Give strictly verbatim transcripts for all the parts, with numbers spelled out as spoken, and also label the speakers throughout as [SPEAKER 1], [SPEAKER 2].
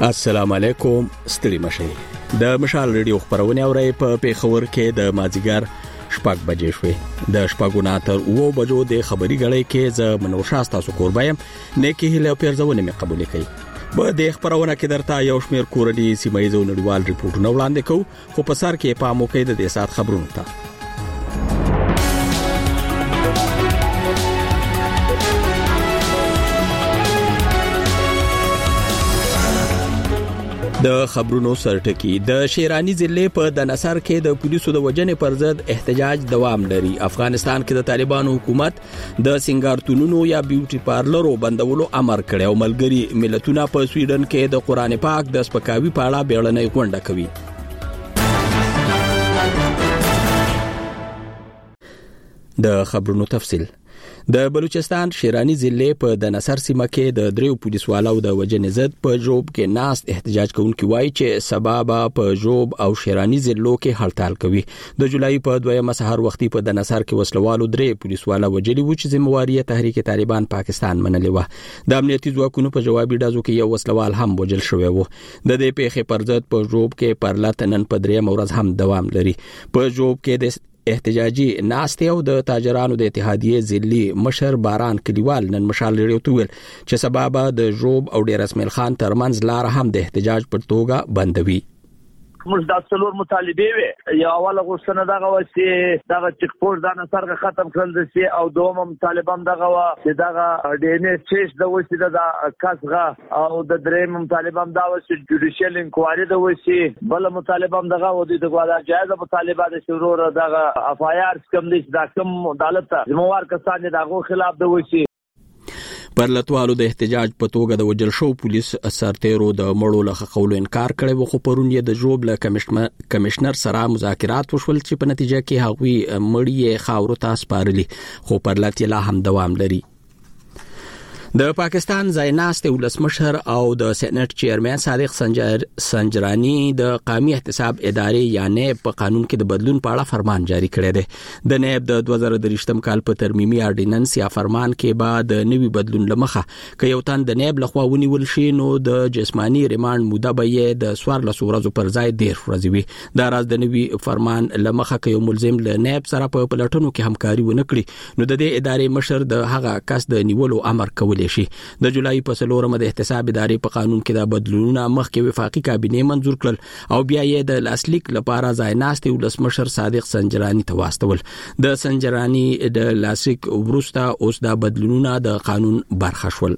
[SPEAKER 1] السلام علیکم ستړي مشه د مشال ریډیو خبرونه اوري په پیښور کې د مازیګر شپږ بجې شوې د شپږو نه تر اوو بجو د خبري غړې کې ز منوشاست تاسو قربایم نیکی هله پیرزونه مې قبول کړي په د خبرونه کې درته یو شمیر کورنی سیمایزو نړیوال ریپورتونه وړاندې کوو خو په سر کې پام وکړئ د دې سات خبرونو ته د خبرونو سرټکی د شیرانی ضلع په د نصر کې د پولیسو د وجنې پر ضد احتجاج دوام لري. افغانستان کې د طالبانو حکومت د سنگارتونونو یا بیوټي پارلرو بندولو امر کړی او ملګری ملتونه په سویډن کې د قران پاک د سپکاوي په اړه بیړنۍ غونډه کوي. د خبرونو تفصیل د بلوچستان شیرانی ضلع په د نصر سیمه کې د دریو پولیسوالو د وجنې ضد په جوب کې ناست احتجاج کوونکي وایي چې سبب په جوب او شیرانی ضلعو کې هړتال کوي. د جولای په دویمه سحر وختي په د نصر کې وسلوالو درې پولیسوالو وجلي و چې ذمہواری تحریک طالبان پاکستان منلې و. د امنیتي ځواکونو په جوابي ډزو کې یو وسلوال هم وجل شوی و. د دې پیښې پر ضد په جوب کې پرلط نن په دریم ورځ هم دوام لري. په جوب کې د احتجاجي ناستې او د تاجرانو د اتحادیې ضلعي مشر باران کلیوال نن مشال لري تو ویل چې سبب د جوب او ډیر اسماعیل خان ترمنځ لار هم د احتجاج پر توګه بندوي.
[SPEAKER 2] موږ د څلور مطالبه وي یو اوله غوښتنه دغه و چې دغه چک پوسټ د نصرغه ختم کړل شي او دوم طالبان دغه و چې دغه ډي ان اي چیش د وسیله د کسغه او د دریم طالبان دا و چې جوډیشل انکوایري د وسی بل مطالبان دغه و د غواړه جایزه مطالبه د شروع دغه اف آی آر کوم دي د کوم عدالت ذمہوار کسان دغه خلاف د وسی
[SPEAKER 1] پرلطوالو د احتجاج په توګه د وجل شو پولیس سرتیرو د مړو له خولو انکار کړي و خو پرون یې د جوب له کمشنر سره مذاکرات وشول چې په نتیجه کې هغوی مړی خاورو ته سپارلي خو پرلط لا هم دوام لري. د پاکستان ځایناست ولسمشر او د سېنات چیرمن صادق سنجر سنجرانی د قومي احتساب ادارې یا نیب په قانون کې د بدلون په اړه فرمان جاری کړی دی. د نیب د دوه زره درې کال په ترمیمي اورډیننس یا فرمان کې بعد نوي بدلون لمخه ک یو تن د نیب لخوا ونیول شي نو د جسمانی ریماند موده به د سوار له ورځو پر ځای ډیر ورځې وي. دا راز د نوي فرمان لمخه ک یو ملزم له نیب سره په پلټونو کې همکاري ونه کړي نو د دې ادارې مشر د هغه کس د نیولو امر کوي شي. د جولای په څلورمه د احتساب ادارې په قانون کې د بدلونونو مخکې وفاقي کابینه منزور کړل او بیا یې د لاسلیک لپاره ځایناست ولسمشر صادق سنجرانی ته واستول. د سنجرانی د لاسلیک وروسته اوس د بدلونونو د قانون برخه شول.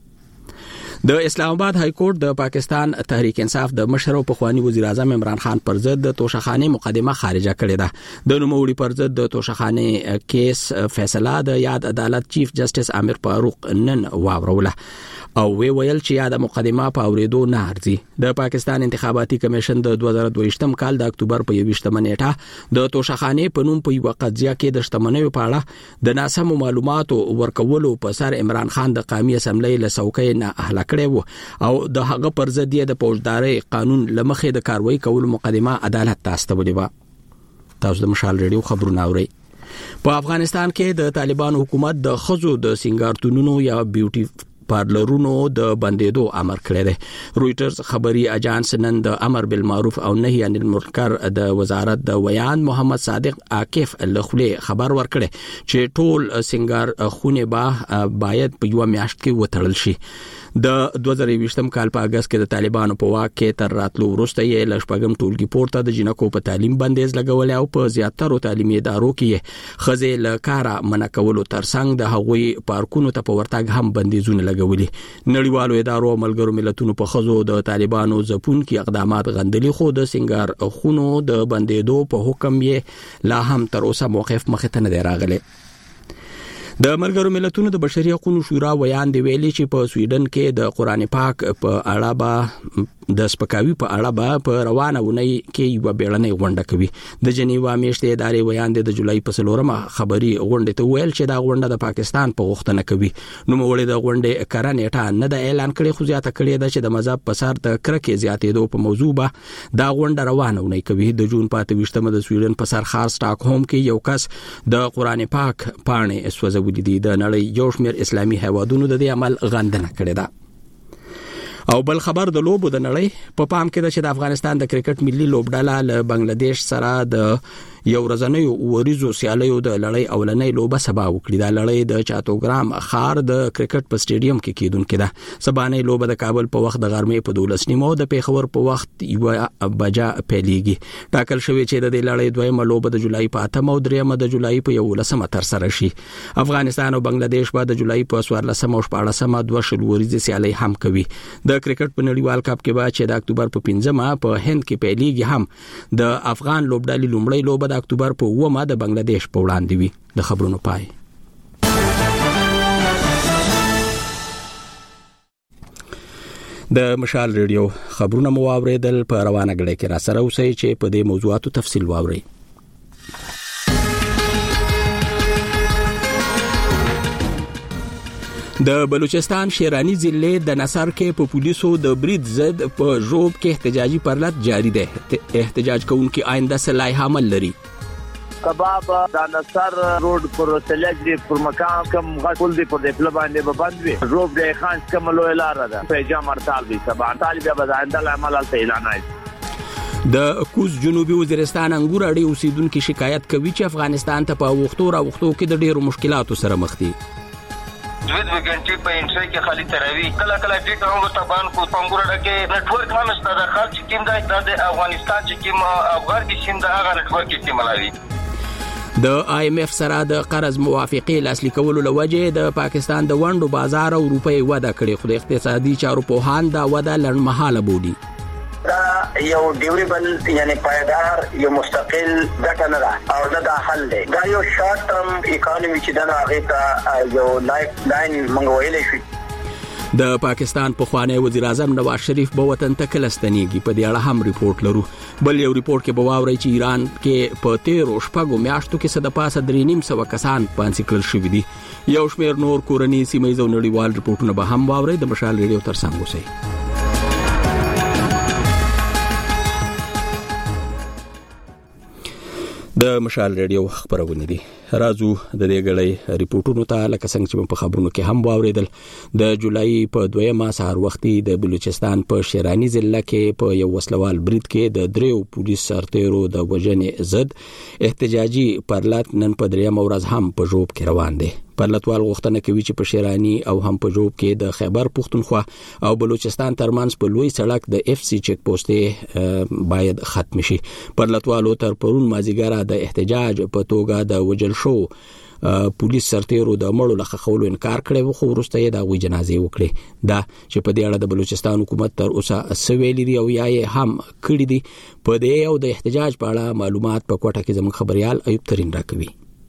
[SPEAKER 1] د اسلام آباد های کورټ د پاکستان تحریک انصاف د مشر او پخوانی وزیر اعظم عمران خان پر ضد د توشخانه مقدمه خارجه کړې ده. د نوموړي پر ضد د توشخانه کیس فیصله د یاد عدالت چیف جسټس امیر فاروق نن واوروله او وی ویل چې یاد مقدمه په اوریدو نه ارزي. د پاکستان انتخاباتي کمیشن د دوه زره دوه کال د اکتوبر په یوویشتمه نیټه د توشخانه په نوم په یو قضیه کې د شتمنیو په اړه د ناسمو معلوماتو ورکولو په سر عمران خان د قومي اسمبلی له څوکۍ نه اهله او د هغه پر ضد د فوجداري قانون لمخې د کاروایی کولو مقدمه عدالت ته استولې و. تاسو د مشال ریډیو خبرونه اورئ. په افغانستان کې د طالبان حکومت د خزو د سنگارتونونو یا بیوټي پارلرونو د بندیدو امر کړی دی. رويټرز خبري اجانس نن د امر بالمعروف او نهي عن المنکر د وزارت د ویان محمد صادق عاکف لخله خبر ورکړي چې ټول سنگار خونه با باید په یو میاشت کې وټړل شي. د دوه زره یوویشتم کال په اگست کې د طالبانو په واک کې تر راتلو وروسته یې لشپږم ټولګي پورته د جنکو په تعلیم بندیز لګول او په زیاترو تعلیمي ادارو کې خزې له کاره منع کولو ترڅنګ د هغوی پارکونو ته په ورتګ هم بندیزونه لګولي. نړیوالو ادارو او ملګرو ملتونو په خزو د طالبانو ځپون کې اقدامات غندلي خو د سنگار خونو د بندیدو په حکم یې لا هم تر اوسه موقف مخ ته نه دی راغلی. د ملګرو ملتونو د بشري حقوقو شورا ویان دی ویلي چې په سویډن کې د قران پاک په اړه به د سپکاوي په اړه به په روانه ونی کې یو بیړنۍ غونډه کوي. د جنیوا میشتې ادارې ویان د جولای په څلورمه خبري غونډه ته ویل چې دا غونډه د پاکستان په غوښتنه کوي. نو موږ د غونډې کارن اټه نه د اعلان کړي خو زیاته کړي ده چې د مذهب په سر د کرکې زیاتېدو په موضوع به دا غونډه روانه ونی کوي. د جون په اتویشتمه د سویډن په سر خار سټاک هوم کې یو کس د قران پاک پاڼې سوځولې دي. د نړۍ یو شمېر اسلامي هیوادونو د دې عمل غندنه کړې ده. او بل خبر د لوبو د نړۍ په پام کې ده چې د افغانستان د کرکټ ملي لوبډله له بنگلاديش سره د یو ورځنیو وریزو سیالیو د لړۍ اولنۍ لوبه سبا وکړه. د لړۍ د چاتوګرام خار د کرکټ په سټیډیم کې کیدونکې ده. سبانه لوبه د کابل په وخت د غرمې په دولس نیمو د پیښور په وخت یو بجا پیلېږي. ټاکل شوی چې د لړۍ دویمه لوبه د جولای په اتمه او دریمه د جولای په یولسمه تر سره شي. افغانستان او بنگلاديش به د جولای په څوارلسمه او شپاړسمه دوه شل وریزې سیالي هم کوي. د کرکټ په نړیوال کپ کې به چې د اکتوبر په پنځمه په هند کې پیلېږي هم د افغان لوبډلې لومړی لوبه د اکتوبر په اوومه د بنگلاديش په وړاندې وي. د خبرونو پای. د مشال ریډیو خبرونه مو واوریدل. په روانه غړې کې را سره اوسئ چې په دې موضوعاتو تفصیل واورئ. د بلوچستان شیرانی ضلع د نصر کې په پولیسو د برید ضد په ژوب کې احتجاجي پرلط جاری ده. احتجاج کوونکي آینده صلاح عمل لري.
[SPEAKER 2] کباب د نصر روډ پر سلیجری پر مقام کم غول دی پر دپله باندې به بند وي. ژوب د خان کم لوی لار ده. پیجام ارتال دي سبا طالب به آینده عمل ته اعلان کړي.
[SPEAKER 1] د کوز جنوبي وزیرستان انګور اړي اوسیدونکو شکایت کوي چې افغانستان ته په وختو را وختو کې د ډیرو مشکلاتو سره مخ دي.
[SPEAKER 3] دوه وګنټي په انټری کې خالي تروي کله کله ډیټ هم تبان کو پنګوره کې نتورک هم ستاسو خلک چې کیم د افغانستان چې کیم افغان کې سند هغه نتورک کې ملاوي.
[SPEAKER 1] د آی ایم ایف سره د قرض موافقې لاسلیک کولو لوجه د پاکستان د وندو بازار او روپۍ وده کړې. خو د اقتصادي چارو په هان دا وده لړمحاله بودي.
[SPEAKER 4] دا یو ډیوریبل یعنی پایدار یو مستقل ګټه نه ده او نه دا حل دی. دا یو شارټ ټرم اکانومي چې دا هغه ته یو لایف لاین منغویل شي.
[SPEAKER 1] د پاکستان پخوانی وزیر اعظم نواز شریف په وطن ته کلستنیږي. په دې اړه هم ریپورت لرو. بل یو ریپورت کې به واورئ چې ایران کې په تیرو شپږو میاشتو کې صد پاسه درې نیم سوه کسان پانسي کړل شوي دي. یو شمېر نور کورني سیمه ییز او نړیوال ریپورتونه به هم واورئ. د مشال ریډیو ترڅنګ اوسئ. د مشال ریډیو خبرونه دي. راځو د دې غړې ریپورتونو ته لکه څنګه چې په خبرونو کې هم واوریدل. د جولای په دویمه سهار وختي د بلوچستان په شیرانی ضلع کې په یو وسلوال برید کې د دریو پولیس سرتیرو د وژنې ضد احتجاجي پرلط نن په دریمه ورځ هم په ژوب کې روان دي. پرلطوال غوښتنه کوي چې په شیرانی او هم په ژوب کې د خیبر پښتونخوا او بلوچستان ترمنځ په لوی سړک د اف سی چک پوسټ باید ختم شي. پرلطوالو تر پرون مازیګر د احتجاج په توګه د وجل شو پولیس سرتیرو د مړو لخوا خولو انکار کړي. خو وروسته یې د غوي جنازې وکړي. دا چې په دې اړه د بلوچستان حکومت تر اوسه سویلي دی او یا یې هم کړی دي. په دې او د احتجاج په اړه معلومات په کوټه کې زموږ خبريال ایوب ترين راکوي.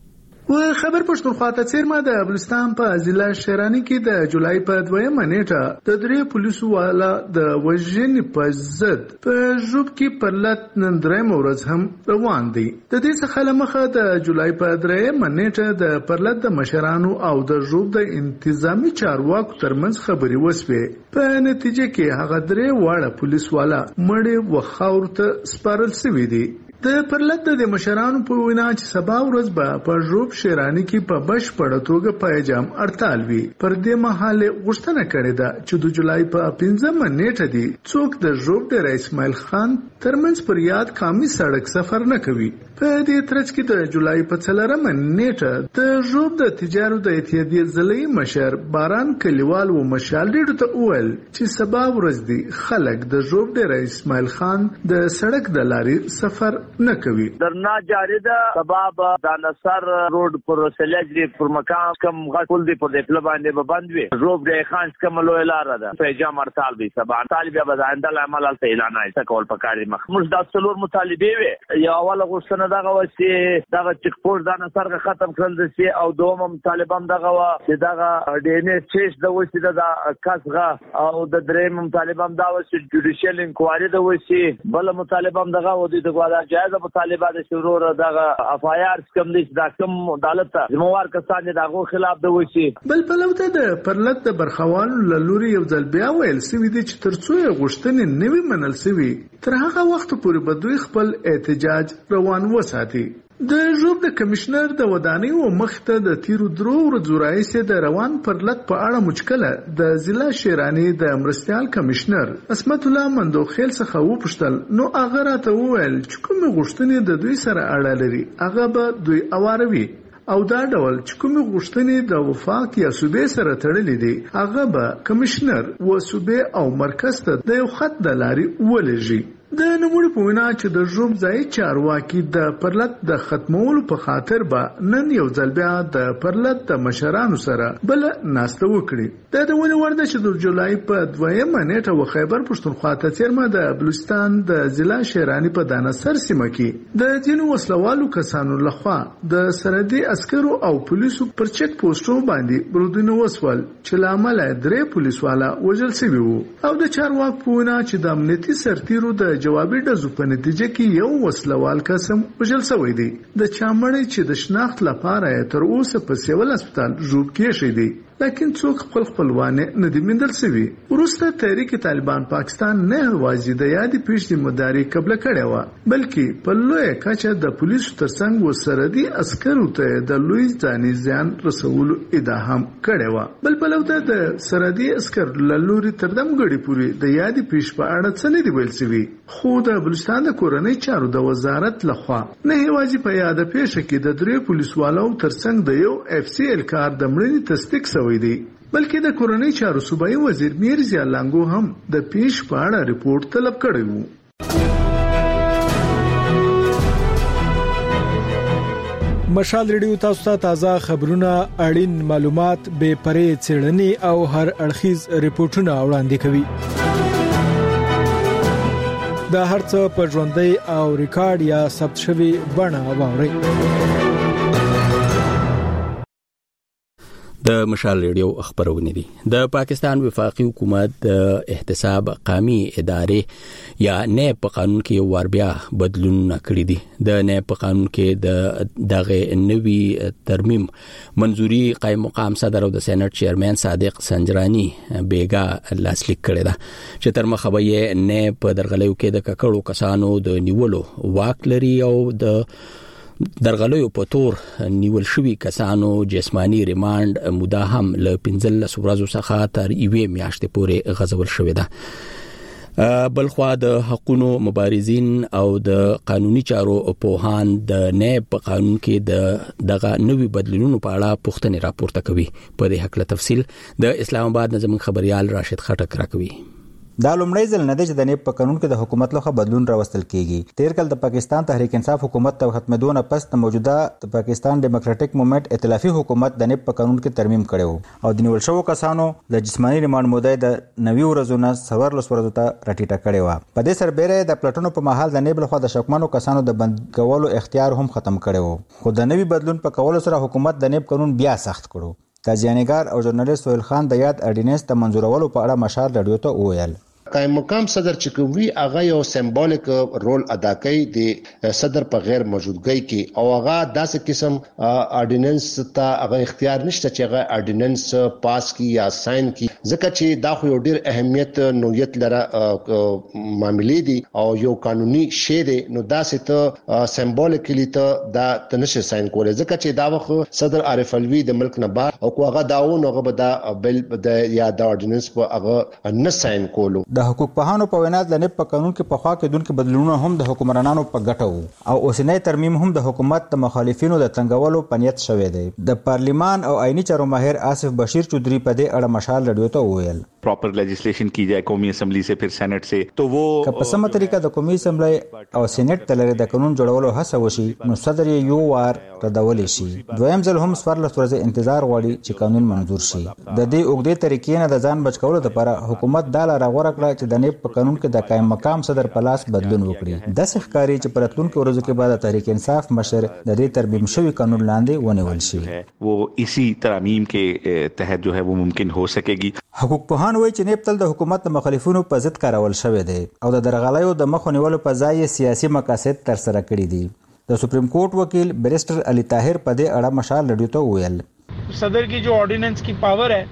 [SPEAKER 5] و خبر پښتونخوا ته چیرمه د بلوچستان په ضلع شیرانی کې د جولای په دویمه نیټه د درې پولیسو والا د وژنې په ضد په ژوب کې پرلط نن درېمه ورځ هم روان دي. د دې څخه لمخه د جولای په درېمه نیټه د پرلط د مشرانو او د ژوب د انتظامی چارواکو ترمنځ خبري وسوې. په نتیجه کې هغه درې واړه پولیس والا مړي و خاور ته سپارل شوي دي. د پرلط د مشرانو په وینا چې سبا ورځ به په ژوب شیرانی کې په بشپړه توګه پیجام ارتال وي. پر دې مهال غوښتنه کړې ده چې د جولای په پنځمه نیټه دی څوک د ژوب د اسماعیل خان ترمنځ پر یاد کامي سړک سفر نه کوي. په دې ترڅ کې د جولای په څلورمه نیټه د ژوب د تجارت د اتحادیې ضلعي مشر باران کلیوال و مشال ډیډو ته وویل چې سبا ورځ دی خلک د ژوب د اسماعیل خان د سړک د لارې سفر نه کوي.
[SPEAKER 2] درنا جاری ده. سبب د نصر روډ پر سلیجری پر مقام کم غول دی پر دپله باندې به بند وي. ژوب د خان کم لوی لار ده. پیجام ارتال دي سبا طالب به آینده عمل ته اعلان کړي. کول پکاري مخ موږ د څلور مطالبه وي. یو اوله غوښتنه دغه وسي دغه چک پور د نصر ختم کړل دي او دوم طالبان دغه وا چې دغه ډي ان اس چیش د وسي د کسغه او د دریم طالبان دا وسي جوډیشل انکوایری د وسي بل مطالبان دغه ودی د غواړه جایز مطالبه د شروع دغه اف آی آر کم دي د کوم عدالت زموږ کسان دغه خلاف د وشي.
[SPEAKER 5] بل پلوته د پرلط د برخوالو لوري یو ځل بیا ویل سوي دي چې ترڅو یې غوښتنې نوي منل سوي تر هغه وخت پورې به دوی خپل احتجاج روان وساتي. د ژوب د کمشنر د ودانیو مخته د تیرو درو ورځو راهیسې د روان پرلط په اړه مشکله د ضلع شیرانی د مرستیال کمشنر اسمت الله مندوخیل څخه وپوښتل نو هغه راته وویل چې کومې غوښتنې د دوی سره اړه لري هغه به دوی اواروي او دا ډول چې کومې غوښتنې د وفاق یا صوبې سره تړلې دي هغه به کمشنر و صوبې او مرکز ته د یو خط د لارې ولېږي. د نوموړي په وینا چې د ژوب ځای چارواکي د پرلط د ختمولو په خاطر به نن یو ځل بیا د پرلط د مشرانو سره بل ناسته وکړي. دا د ولې ورده چې د جولای په دویمه نیټه و خیبر پښتونخوا ته څیرمه د بلوچستان د ضلع شیرانی په دانسر سیمه کې د ځینو وسلوالو کسانو لخوا د سرحدي عسکرو او پولیسو پر چک پوسټونو باندې برودونه وسول چې له امله درې پولیسوالا وژل شوي وو او د چارواکو په وینا چې د امنیتي سرتیرو د جوابي ډزو په نتیجه کې یو وسلوال کسم وژل شوی دی. د چامړې چې د شناخت لپاره تر اوسه په سیول هسپتال ژوب کې شي دی لیکن څوک خپل خپلوانه نه دی مندل سوي. وروسته تحریک طالبان پاکستان نه یوازې د یادې پیښې مداري قبل کړې و بلکې په لوی کچه د پولیسو ترڅنګ وسردي عسکرو ته د لوی ځاني زیان رسولو ادعا هم کړې و. بل په لور د سرحدي عسکر لوري تردم غړي پوری د یادې پیښې په اړه څه نه دی ویل سوي خو د بلوچستان د کورنۍ چارو د وزارت لخوا نه یوازې په یاد پیښه کې د درې پولیسوالو ترڅنګ د یو اف سی ال کار د مړینې تصدیق شوی دی بلکې د کورنۍ چارو صوبایي وزیر میرزا لانګو هم د پیښ په اړه ریپورت طلب کړی وو.
[SPEAKER 6] مشال ریډیو تاسو ته تازه خبرونه اړین معلومات به پرې څېړنې او هر اړخیز ریپورتونه وړاندې کوي. دا هرڅه په ژوندۍ او ریکارډ یا ثبت شوی بڼه واورئ.
[SPEAKER 1] د مشال ریډیو خبرونه دي. د پاکستان وفاقي حکومت د احتساب قومي ادارې یا نیب په قانون کې یو وار بیا بدلونونه کړی دي. د نیب په قانون کې د دغه نوي ترمیم منځوري قائم مقام صدر او د سېنات چیرمن صادق سنجرانی بیګا لاسلیک کړی دا چې تر مخه به نیب په درغلیو کې د ککړو کسانو د نیولو واک لري او د درغلیو په تور نیول شوی کسانو جسمانی ریماند موده هم له پنځلس ورځو څخه تر یوې میاشتې پورې غځول شوې ده. بلخوا د حقوقو مبارزین او د قانوني چارو پوهان د نیب په قانون کې د دغه نوي بدلونونو په اړه پوښتنې راپورته کوي. په دې حق له تفصیل د اسلام آباد نظم خبريال راشد خټک راکوي.
[SPEAKER 7] دا لومړی ځل نه دی چې د نیب په قانون کې د حکومت لخوا بدلون راوستل کیږي. تیر کال د پاکستان تحریک انصاف حکومت ته ختمېدو نه پس د موجوده د پاکستان ډیموکراټک موومېنټ ائتلافي حکومت د نیب په قانون کې ترمیم کړو او د نیول شوو کسانو د جسمانی ریماند موده د نوي ورځو نه څوارلس ورځو ته راټیټه کړې وه. په دې سربیره د پلټنو په مهال د نیب لخوا د شکمنو کسانو د بند کولو اختیار هم ختم کړی و خو د نوي بدلون په کولو سره حکومت د نیب قانون بیا سخت کړو. تاجیانګار او ژورنالیست سهیل خان د یاد اډیننس د منظورولو په اړه مشال رادیو ته وویل.
[SPEAKER 8] قائم مقام صدر چې کوي هغه یو سمبولیک رول ادا کوي د صدر په غیر موجودګۍ کې او هغه داسې قسم اډیننس ته هغه اختیار نشته چې هغه اډیننس پاس کی یا ساين کی ځکه چې دا خو یو ډیر اهمیت نوعیت لره معاملې دي او یو قانوني شی دی نو داسې ته سمبولیکلی ته دا تنشه ساين کولای ځکه چې دا وخت صدر عارف الوی د ملک نه بار او هغه داو نو هغه دا بل د یا د اډیننس په هغه نه ساين کولو.
[SPEAKER 7] د حقوق پوهانو په وینا د نیب په قانون کې په خوا کې دونکو بدلونونه هم د حکومرانانو په ګټه وو او اوسنۍ ترمیم هم د حکومت د مخالفینو د تنګولو په نیت شوی دی. د پارلیمان او آئینی چارو ماهر آصف بشیر چودھری په دې اړه مشال رادیو ته وویل.
[SPEAKER 9] Proper legislation की जाए कौमी असेंबली से फिर सेनेट से तो वो
[SPEAKER 7] په سمه طریقه د قومي اسمبلی او سېنات ته لري د قانون جوړولو هڅه وشي نو صدر یو وار ردولې شي. دویم ځل هم څوارلس ورځې انتظار غواړي چې قانون منظور شي. د دې اوږدې طریقې نه د ځان بچ کولو لپاره حکومت دا لاره غوره کړه چې د نیب په قانون کې د قائم مقام صدر په لاس بدلون وکړي. داسې ښکاري چې په راتلونکو ورځو کې بعد تحریک انصاف مشر د دې ترمیم شوی قانون لاندې ونیول شي.
[SPEAKER 9] वो इसी तरमीम के तहत जो है वो मुमकिन हो सकेगी.
[SPEAKER 7] حقوق پوهان وایي چې نیب تل د حکومت د مخالفینو په ضد کارول شوی دی او د درغلیو د مخ نیولو په ځای سیاسي مقاصد تر سره کړي دي. د سپریم کورټ وکیل بیرسټر علي طاهر په دې اړه مشال رادیو ته وویل.
[SPEAKER 10] صدر की जो ऑर्डिनेंस की पावर है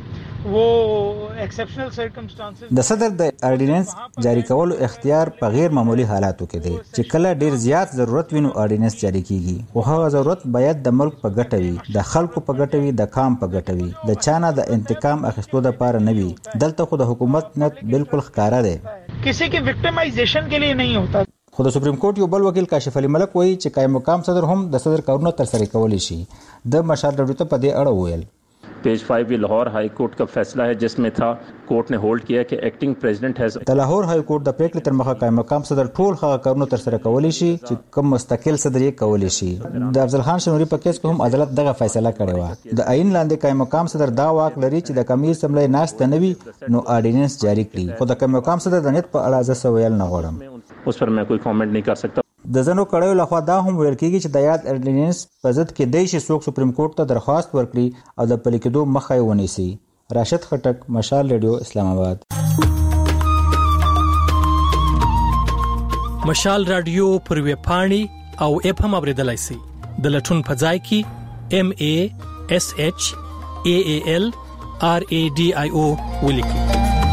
[SPEAKER 10] वो एक्सेप्शनल सर्कमस्टेंसेस
[SPEAKER 7] د صدر د اورډیننس جاری کولو اختیار په غیر معمولی حالاتو کې دی چې کله ډیر زیات ضرورت وینو اورډیننس جاری کیږي او هغه ضرورت باید د ملک په ګټه وي د خلکو په ګټه وي د کام په ګټه وي د چانه د انتقام اخیستو لپاره نه وي دلته خو د حکومت نیت بالکل ښکارا دی
[SPEAKER 10] کسی کی وکټمایزیشن کے لیے نہیں ہوتا
[SPEAKER 7] خو د سپریم کورټ یو بل وکیل کاشف علي ملک وایي چې قائم مقام صدر هم د صدر کارونه ترسره کولی شي د مشال رډیو ته په دې اړه وویل
[SPEAKER 11] पेज फाइव ये लाहौर हाई कोर्ट का फैसला है जिसमें था कोर्ट ने होल्ड किया कि एक्टिंग प्रेसिडेंट हैज
[SPEAKER 7] د لاهور هاي کورټ د پریکړې تر مخه قائم مقام صدر ټول هغه کارونه تر سره کولی شي چې کوم مستقل صدر یې کولی شي د افضل خان شنوري په کیس کې هم عدالت دغه فیصله کړې و د عین لاندې قائم مقام صدر دا واک لري چې د کمیر سملې ناس ته نوي نو اورډیننس جاری کړي خو د قائم مقام صدر د نیت په اړه ځه سوال نه غواړم
[SPEAKER 11] उस پر मैं कोई کامنٹ नहीं कर सकता
[SPEAKER 7] د زنو کړهو لخوا دا هم ویل کیږي چې د یاد اورډیننس په ضد کې د شي څوک سپریم کورټ ته درخواست ورکړي او د پلي کېدو مخه یې ونیسي راشد خټک مشال ریډیو اسلام آباد
[SPEAKER 12] مشال رادیو پر ویب پاڼې او اپ هم اوریدلای شئ د لټون په ځای کې ام ا اس اچ ا ا ال ار ا ډي آی او ولیکئ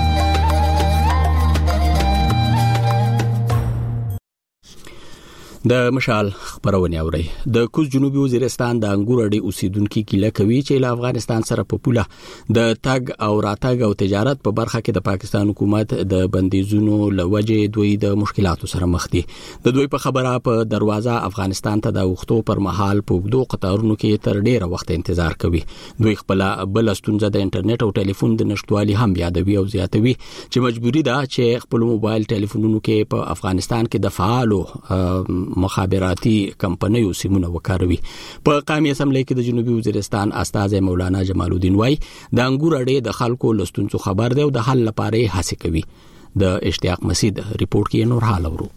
[SPEAKER 1] د مشال خبرونه اوري د کوز جنوبي وزیرستان د انګور اډي اوسیدونکو کله کوي چې له افغانستان سره په پوله د تګ او راتګ او تجارت په برخه کې د پاکستان حکومت د بندیزونو لوجه دوی د مشکلاتو سره مخ دي د دوی په خبره په دروازه افغانستان ته د وختو پر مهال په وګدو قطارونو کې تر ډیره وخت انتظار کوي دوی خپل بل استونزه د انټرنیټ او ټلیفون د نشټوالي هم یادوي او زیاتوي چې مجبوری ده چې خپل موبایل ټلیفونونو کې په افغانستان کې د فعالو مخابراتي کمپنیو سیمونه وکاروي په قومي اسمبلی کې د جنوبي وزیرستان استاذ مولانا جمال الدین وای د انګور اډې د خلکو لستونڅو خبر دی او د حل لپاره هڅه کوي د اشتیاق مسید ریپورت کې نور حال ورو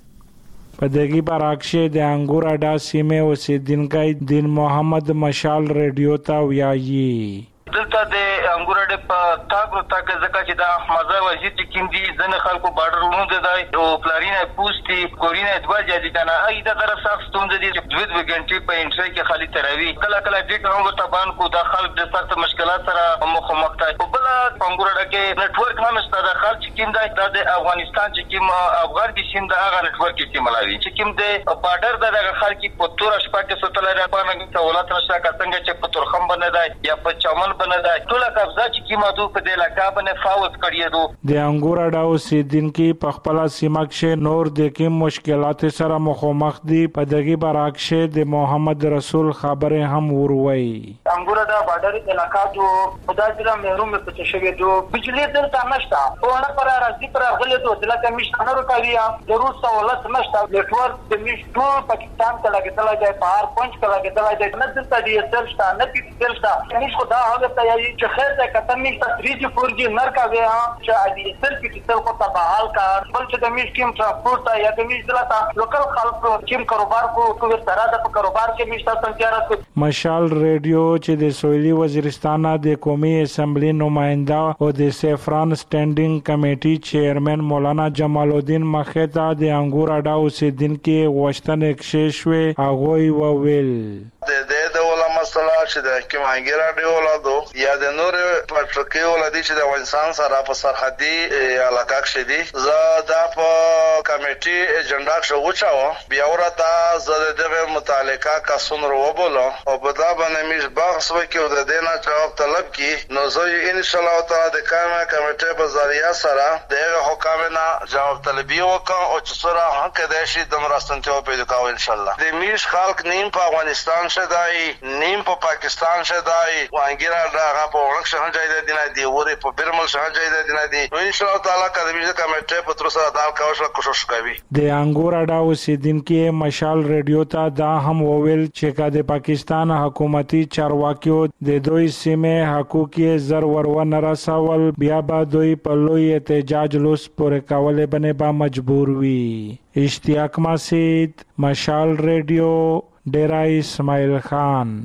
[SPEAKER 10] پدګي براکشه د انګور اډا سیمه اوسیدونکو دین محمد مشال ریډیو ته ویایي
[SPEAKER 3] دلته د انګور اډې په تاګو تاګ ځکه چې دا مزه وځي چې کیندي ځنه خلکو بارډر ونه دی او پلارینه پوسټي کورینه دوا جدي کنه ای دا طرف صاف ستونزې دي چې دوه وګنټي په انټری کې خالی تروي کله کله دې هم تبان کو د خلک د سخت مشکلات سره مخامخ دي په بل انګور اډه کې نتورک هم شته د خلک چې کیندي د افغانستان چې کیم افغان کې سیند هغه نتورک کې ملاوي چې کیم د بارډر د خلک په تور شپه کې ستل لري په نګ ولات نشه کا څنګه چې په تورخم باندې یا په چمن ټول قبضه چې کیماتو په دې لکه باندې فاوت کړی دو
[SPEAKER 10] د انګور اډاو سیدونکو په خپل سیمه کې نور د کوم مشکلات سره مخامخ دي په دغه براکشه د محمد رسول خبره هم وروي
[SPEAKER 13] انګور اډا بارډر علاقہ جو خدای محروم په شوی جو بجلی دلته نشته او نه پر راځي پر غلې دو د لکه مشتنه روکاویا ضرور سہولت نشته نتورک د مشتو پاکستان ته لګیدل دی پار پنځ کله لګیدل دی نه دلته دی سرشته نه پیټل شته هیڅ خدا هغه تیاری چې خیر ده کته می تری جی فور جی نر کا ویا چې ادي سر کې تل کو تبحال کا بل چې د میش کیم ټرانسپورت یا د میش دلته لوکل خلکو کیم کاروبار کو تو سره د کاروبار کې میشته سنجارت
[SPEAKER 10] مشال ریډیو چې د سویلي وزیرستان د قومي اسمبلی نمائنده او د سیفران سټینډینګ کمیټي چیرمن مولانا جمال الدین مخیتا د انګور اډا اوسیدونکو وشتن اکششوي اغوي وویل
[SPEAKER 14] د دې د علماء مسله چې د کیمانګر اډیو ولادو یا د نور پټرکی ولادي چې د افغانستان سره په سرحدي علاقه کې دي زه دا په کمیټي ایجنډا شو وچاو بیا ورته زه دغه متعلقه کسون رو وبوله او په دا باندې میش بحث وکړو د دینه جواب طلب کی نو زه ان شاء الله تعالی د کامه کمیټه په ذریعہ سره دغه حکامنا جواب طلبي وکړو او چې سره حق د شي د مرستنتو پیدا کوو ان شاء الله د میش خلک نیم په افغانستان شدای نیم په پاکستان شدای وانګرا هغه په ورک شهر جای د نه دی وره په برمل شهر جای د نه دی ان شاء الله تعالی کله چې کمیټه په تر سره دال کوشش کوشش کوي
[SPEAKER 10] د انګور اډا اوسیدونکو مشال ریډیو ته دا هم وویل چې کا د پاکستان حکومتي چارواکیو د دوی سیمه حقوقي زر ورونه رسول بیا به دوی په لوی احتجاج لوس پورې کولې بنه با مجبور وي اشتیاق مسید مشال ریډیو ډیرا اسماعیل خان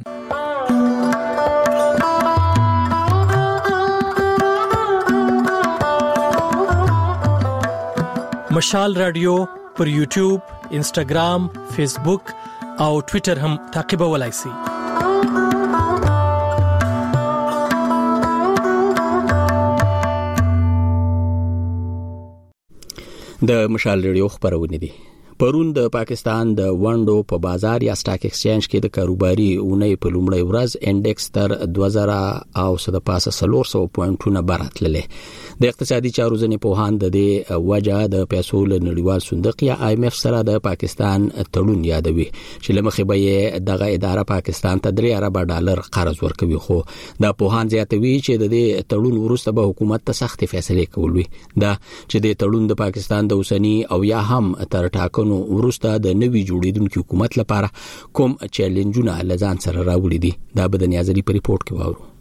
[SPEAKER 12] مشال رادیو پر یوټیوب، انسټاګرام، فیسبوک او ټوئیټر هم تعقیبولای شئ.
[SPEAKER 1] د مشال ریډیو خبرونه دي. پرون د پاکستان د وانډو په بازار یا سټاک ایکسچینج کې د کاروباري اونۍ په لومړۍ ورځ انډیکس تر دوه زره او صد پاسه څلور سوه پوینټونه براتللې. د اقتصادي چارو ځنې پوهان د دې وجه د پیسو له نړیوال صندوق یا آی ایم اف سره د پاکستان تړون یادوي چې لمخې به دغه اداره پاکستان ته درې ارب ډالر قرض ورکوي. خو دا پوهان زیاتوي چې د دې تړون وروسته به حکومت ته سخت فیصله کولوي. دا چې د تړون د پاکستان د اوسنی او یا هم تر ټاکنو وروسته د نوي جوړیدونکو حکومت لپاره کوم چیلنجونه لزان سره راوړي دي. دا به د نیازري په ریپورت کې واورو.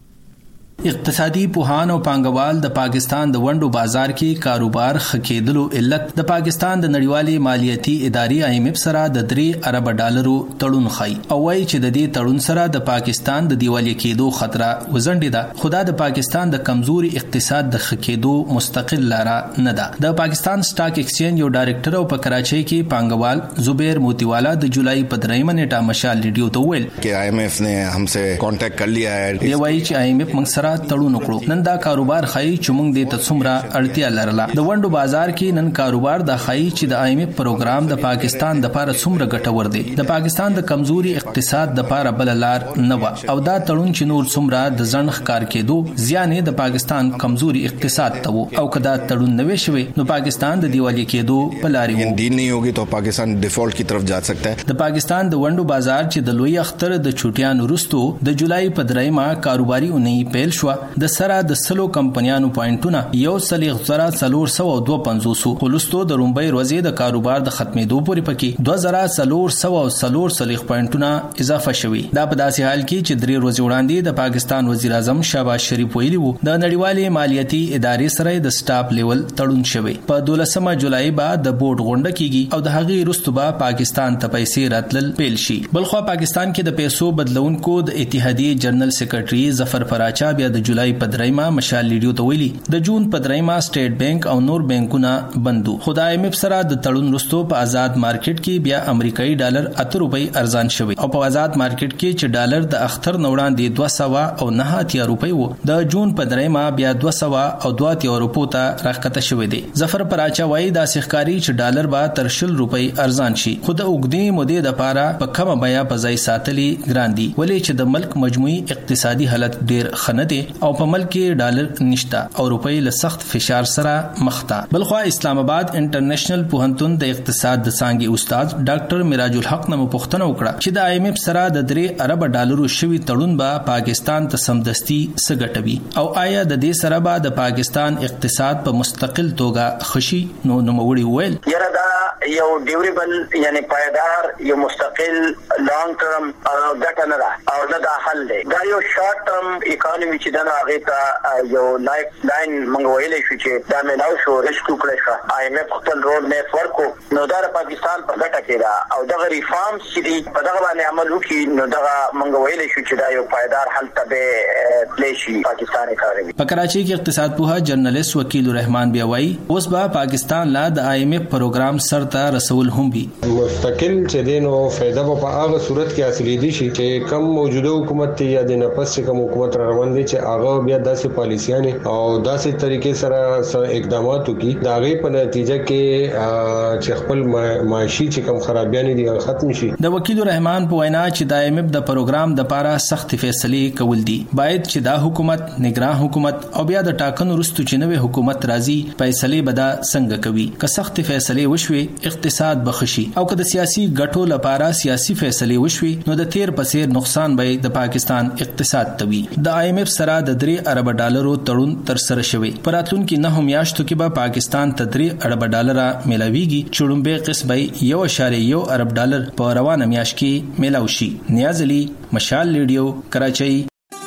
[SPEAKER 15] اقتصادي پوهان او پانګوال د پاکستان د ونډو بازار کې کاروبار خکېدلو علت د پاکستان د نړیوالې مالیاتي ادارې آی ایم اف سره د درې ارب ډالرو تړون خای او وايي چې د دې تړون سره د پاکستان د دیوالي کېدو خطر وزنډي ده. خدا د پاکستان د کمزوري اقتصاد د خکېدو مستقل لاره نه ده. د پاکستان سټاک ایکسچینج یو ډایریکټر او په کراچۍ کې پانګوال زبیر موتیوالا د جولای په دریمه نیټه مشال ریډیو ته ویل
[SPEAKER 16] چې آی ایم اف نے हमसे कांटेक्ट कर लिया है.
[SPEAKER 15] دی وايي چې آی ایم اف موږ سره تړون وکړو. نن دا کاروبار خای چې موږ د تصمره اړتیا لرله. د ونډو بازار کې نن کاروبار د خای چې د آی ایم اف پروګرام د پاکستان د لپاره څومره ګټور دی. د پاکستان د کمزوري اقتصاد د لپاره بل لار نه و او دا تړون چې نور څومره د ځنخ کار کېدو زیان د پاکستان کمزوري اقتصاد ته وو او کدا تړون نه وشوي نو پاکستان د دیوالي کېدو په لاري وو.
[SPEAKER 16] دین نه ہوگی تو پاکستان ډیفالت کی طرف جا سکتا ہے.
[SPEAKER 15] د پاکستان د ونډو بازار چې د لوی اختر د چوټیانو وروسته د جولای په دریمه کاروباري اونۍ پیل شو. د سره د سلو کمپنیانو پوینټونه یو سلیغ زره څلور سوه او دوه پنځوس خلوستو د رومبای ورځې د کاروبار د ختمېدو پورې پکې دوه زره څلور سوه او څلور سلیغ پوینټونه اضافه شوي. دا په داسې حال کې چې درې ورځې وړاندې د پاکستان وزیر اعظم شهباز شریف ویلي وو د نړیوالې مالیاتي ادارې سره د سټاپ لیول تړون شوی. په دولسمه جولای بعد د بورډ غونډه کیږي او د هغې وروسته به پاکستان ته پیسې راتلل پیل شي. بلخو پاکستان کې د پیسو بدلونکو د اتحادیې جنرال سیکریټري ظفر پراچا بیا د جولای په دریمه مشال لیډیو ته ویلي د جون په دریمه سټیټ بانک او نور بانکونه بندو. خدای ایم اف سره د تړون وروسته په آزاد مارکیټ کې بیا امریکایي ډالر اته روپۍ ارزان شوی او په آزاد مارکیټ کې چې ډالر د اختر نوړان دی دوه سوه او نه اتیا روپۍ وو د جون په دریمه بیا دوه سوه او دوه اتیا روپو ته راکته شوی دی. ظفر پراچا وایي دا سخکاری چې ډالر با تر شل روپۍ ارزان شي خو د اوګدې مودې د پاره په کمه بیا په ځای ساتلي ګران دي ولې چې د ملک مجموعي اقتصادي حالت ډیر خنه دي او په ملک کې ډالر نشتا او روپۍ له سخت فشار سره مخ ده. بلخو اسلام آباد انټرنیشنل پوهنتون د اقتصاد د څانګې استاد ډاکټر میراج الحق نو پوښتنه وکړه چې د آی ایم اف سره د درې ارب ډالرو شوی تړون به پاکستان ته سمدستي سګټوي او آیا د دې سره به د پاکستان اقتصاد په مستقل توګه خشي. نو نوموړي ویل
[SPEAKER 4] یره دا یو ډیوریبل یعنی پایدار یو مستقل لانګ ټرم ګټه نه ده او نه دا حل دی. دا یو شارټ ټرم اکانومي چې دا هغه ته یو لایف لاین منغویلې شو چې دا ملاو شو رښتو کړی شو. آی ایم اف خپل روډ میپ ورکو نو دا پاکستان په ګټه کې ده او دغه ریفارمز چې دی په دغه باندې عمل وکړي نو دغه منغویلې شو چې دا یو پایدار حل ته پلیشي پاکستان اکانومي.
[SPEAKER 15] په کراچۍ کې اقتصاد پوها جرنالست وکیل الرحمن بیا وایي اوس به پاکستان لا د آی ایم اف پروګرام سر ته رسول هم وي.
[SPEAKER 17] مستقل چې دینو فائدہ په هغه صورت کې حاصلې دي چې کم موجوده حکومت یا د نفس چې کوم حکومت روان دي چې هغه بیا داسې پالیسیانه او داسې طریقې سره اقدامات وکړي دا غي په نتیجه کې چې خپل معاشي چې کوم خرابیان دي ختم شي.
[SPEAKER 15] د وکیل الرحمن په وینا چې د آی ایم اف د پروګرام د لپاره سخت فیصله کول دي باید چې دا حکومت نگران حکومت او بیا د ټاکنو وروسته چې نوې حکومت راځي فیصله بدا څنګه کوي. که سخت فیصله وشوي اقتصاد بخشي او که د سیاسي ګټو لپاره سیاسي فیصله وشوي نو د تیر پسیر نقصان به د پاکستان اقتصاد توي. د آی ایم اف سره د درې ارب ډالرو تړون تر سره شوی. پراتلونکو نه میاشتو کې به پاکستان ته درې ارب ډالر ملاويږي چې لومبه قسمه یو اشاریه یو ارب ډالر په روانه میاشت کې ملاو شي. نیاز علي مشال ریډیو کراچۍ.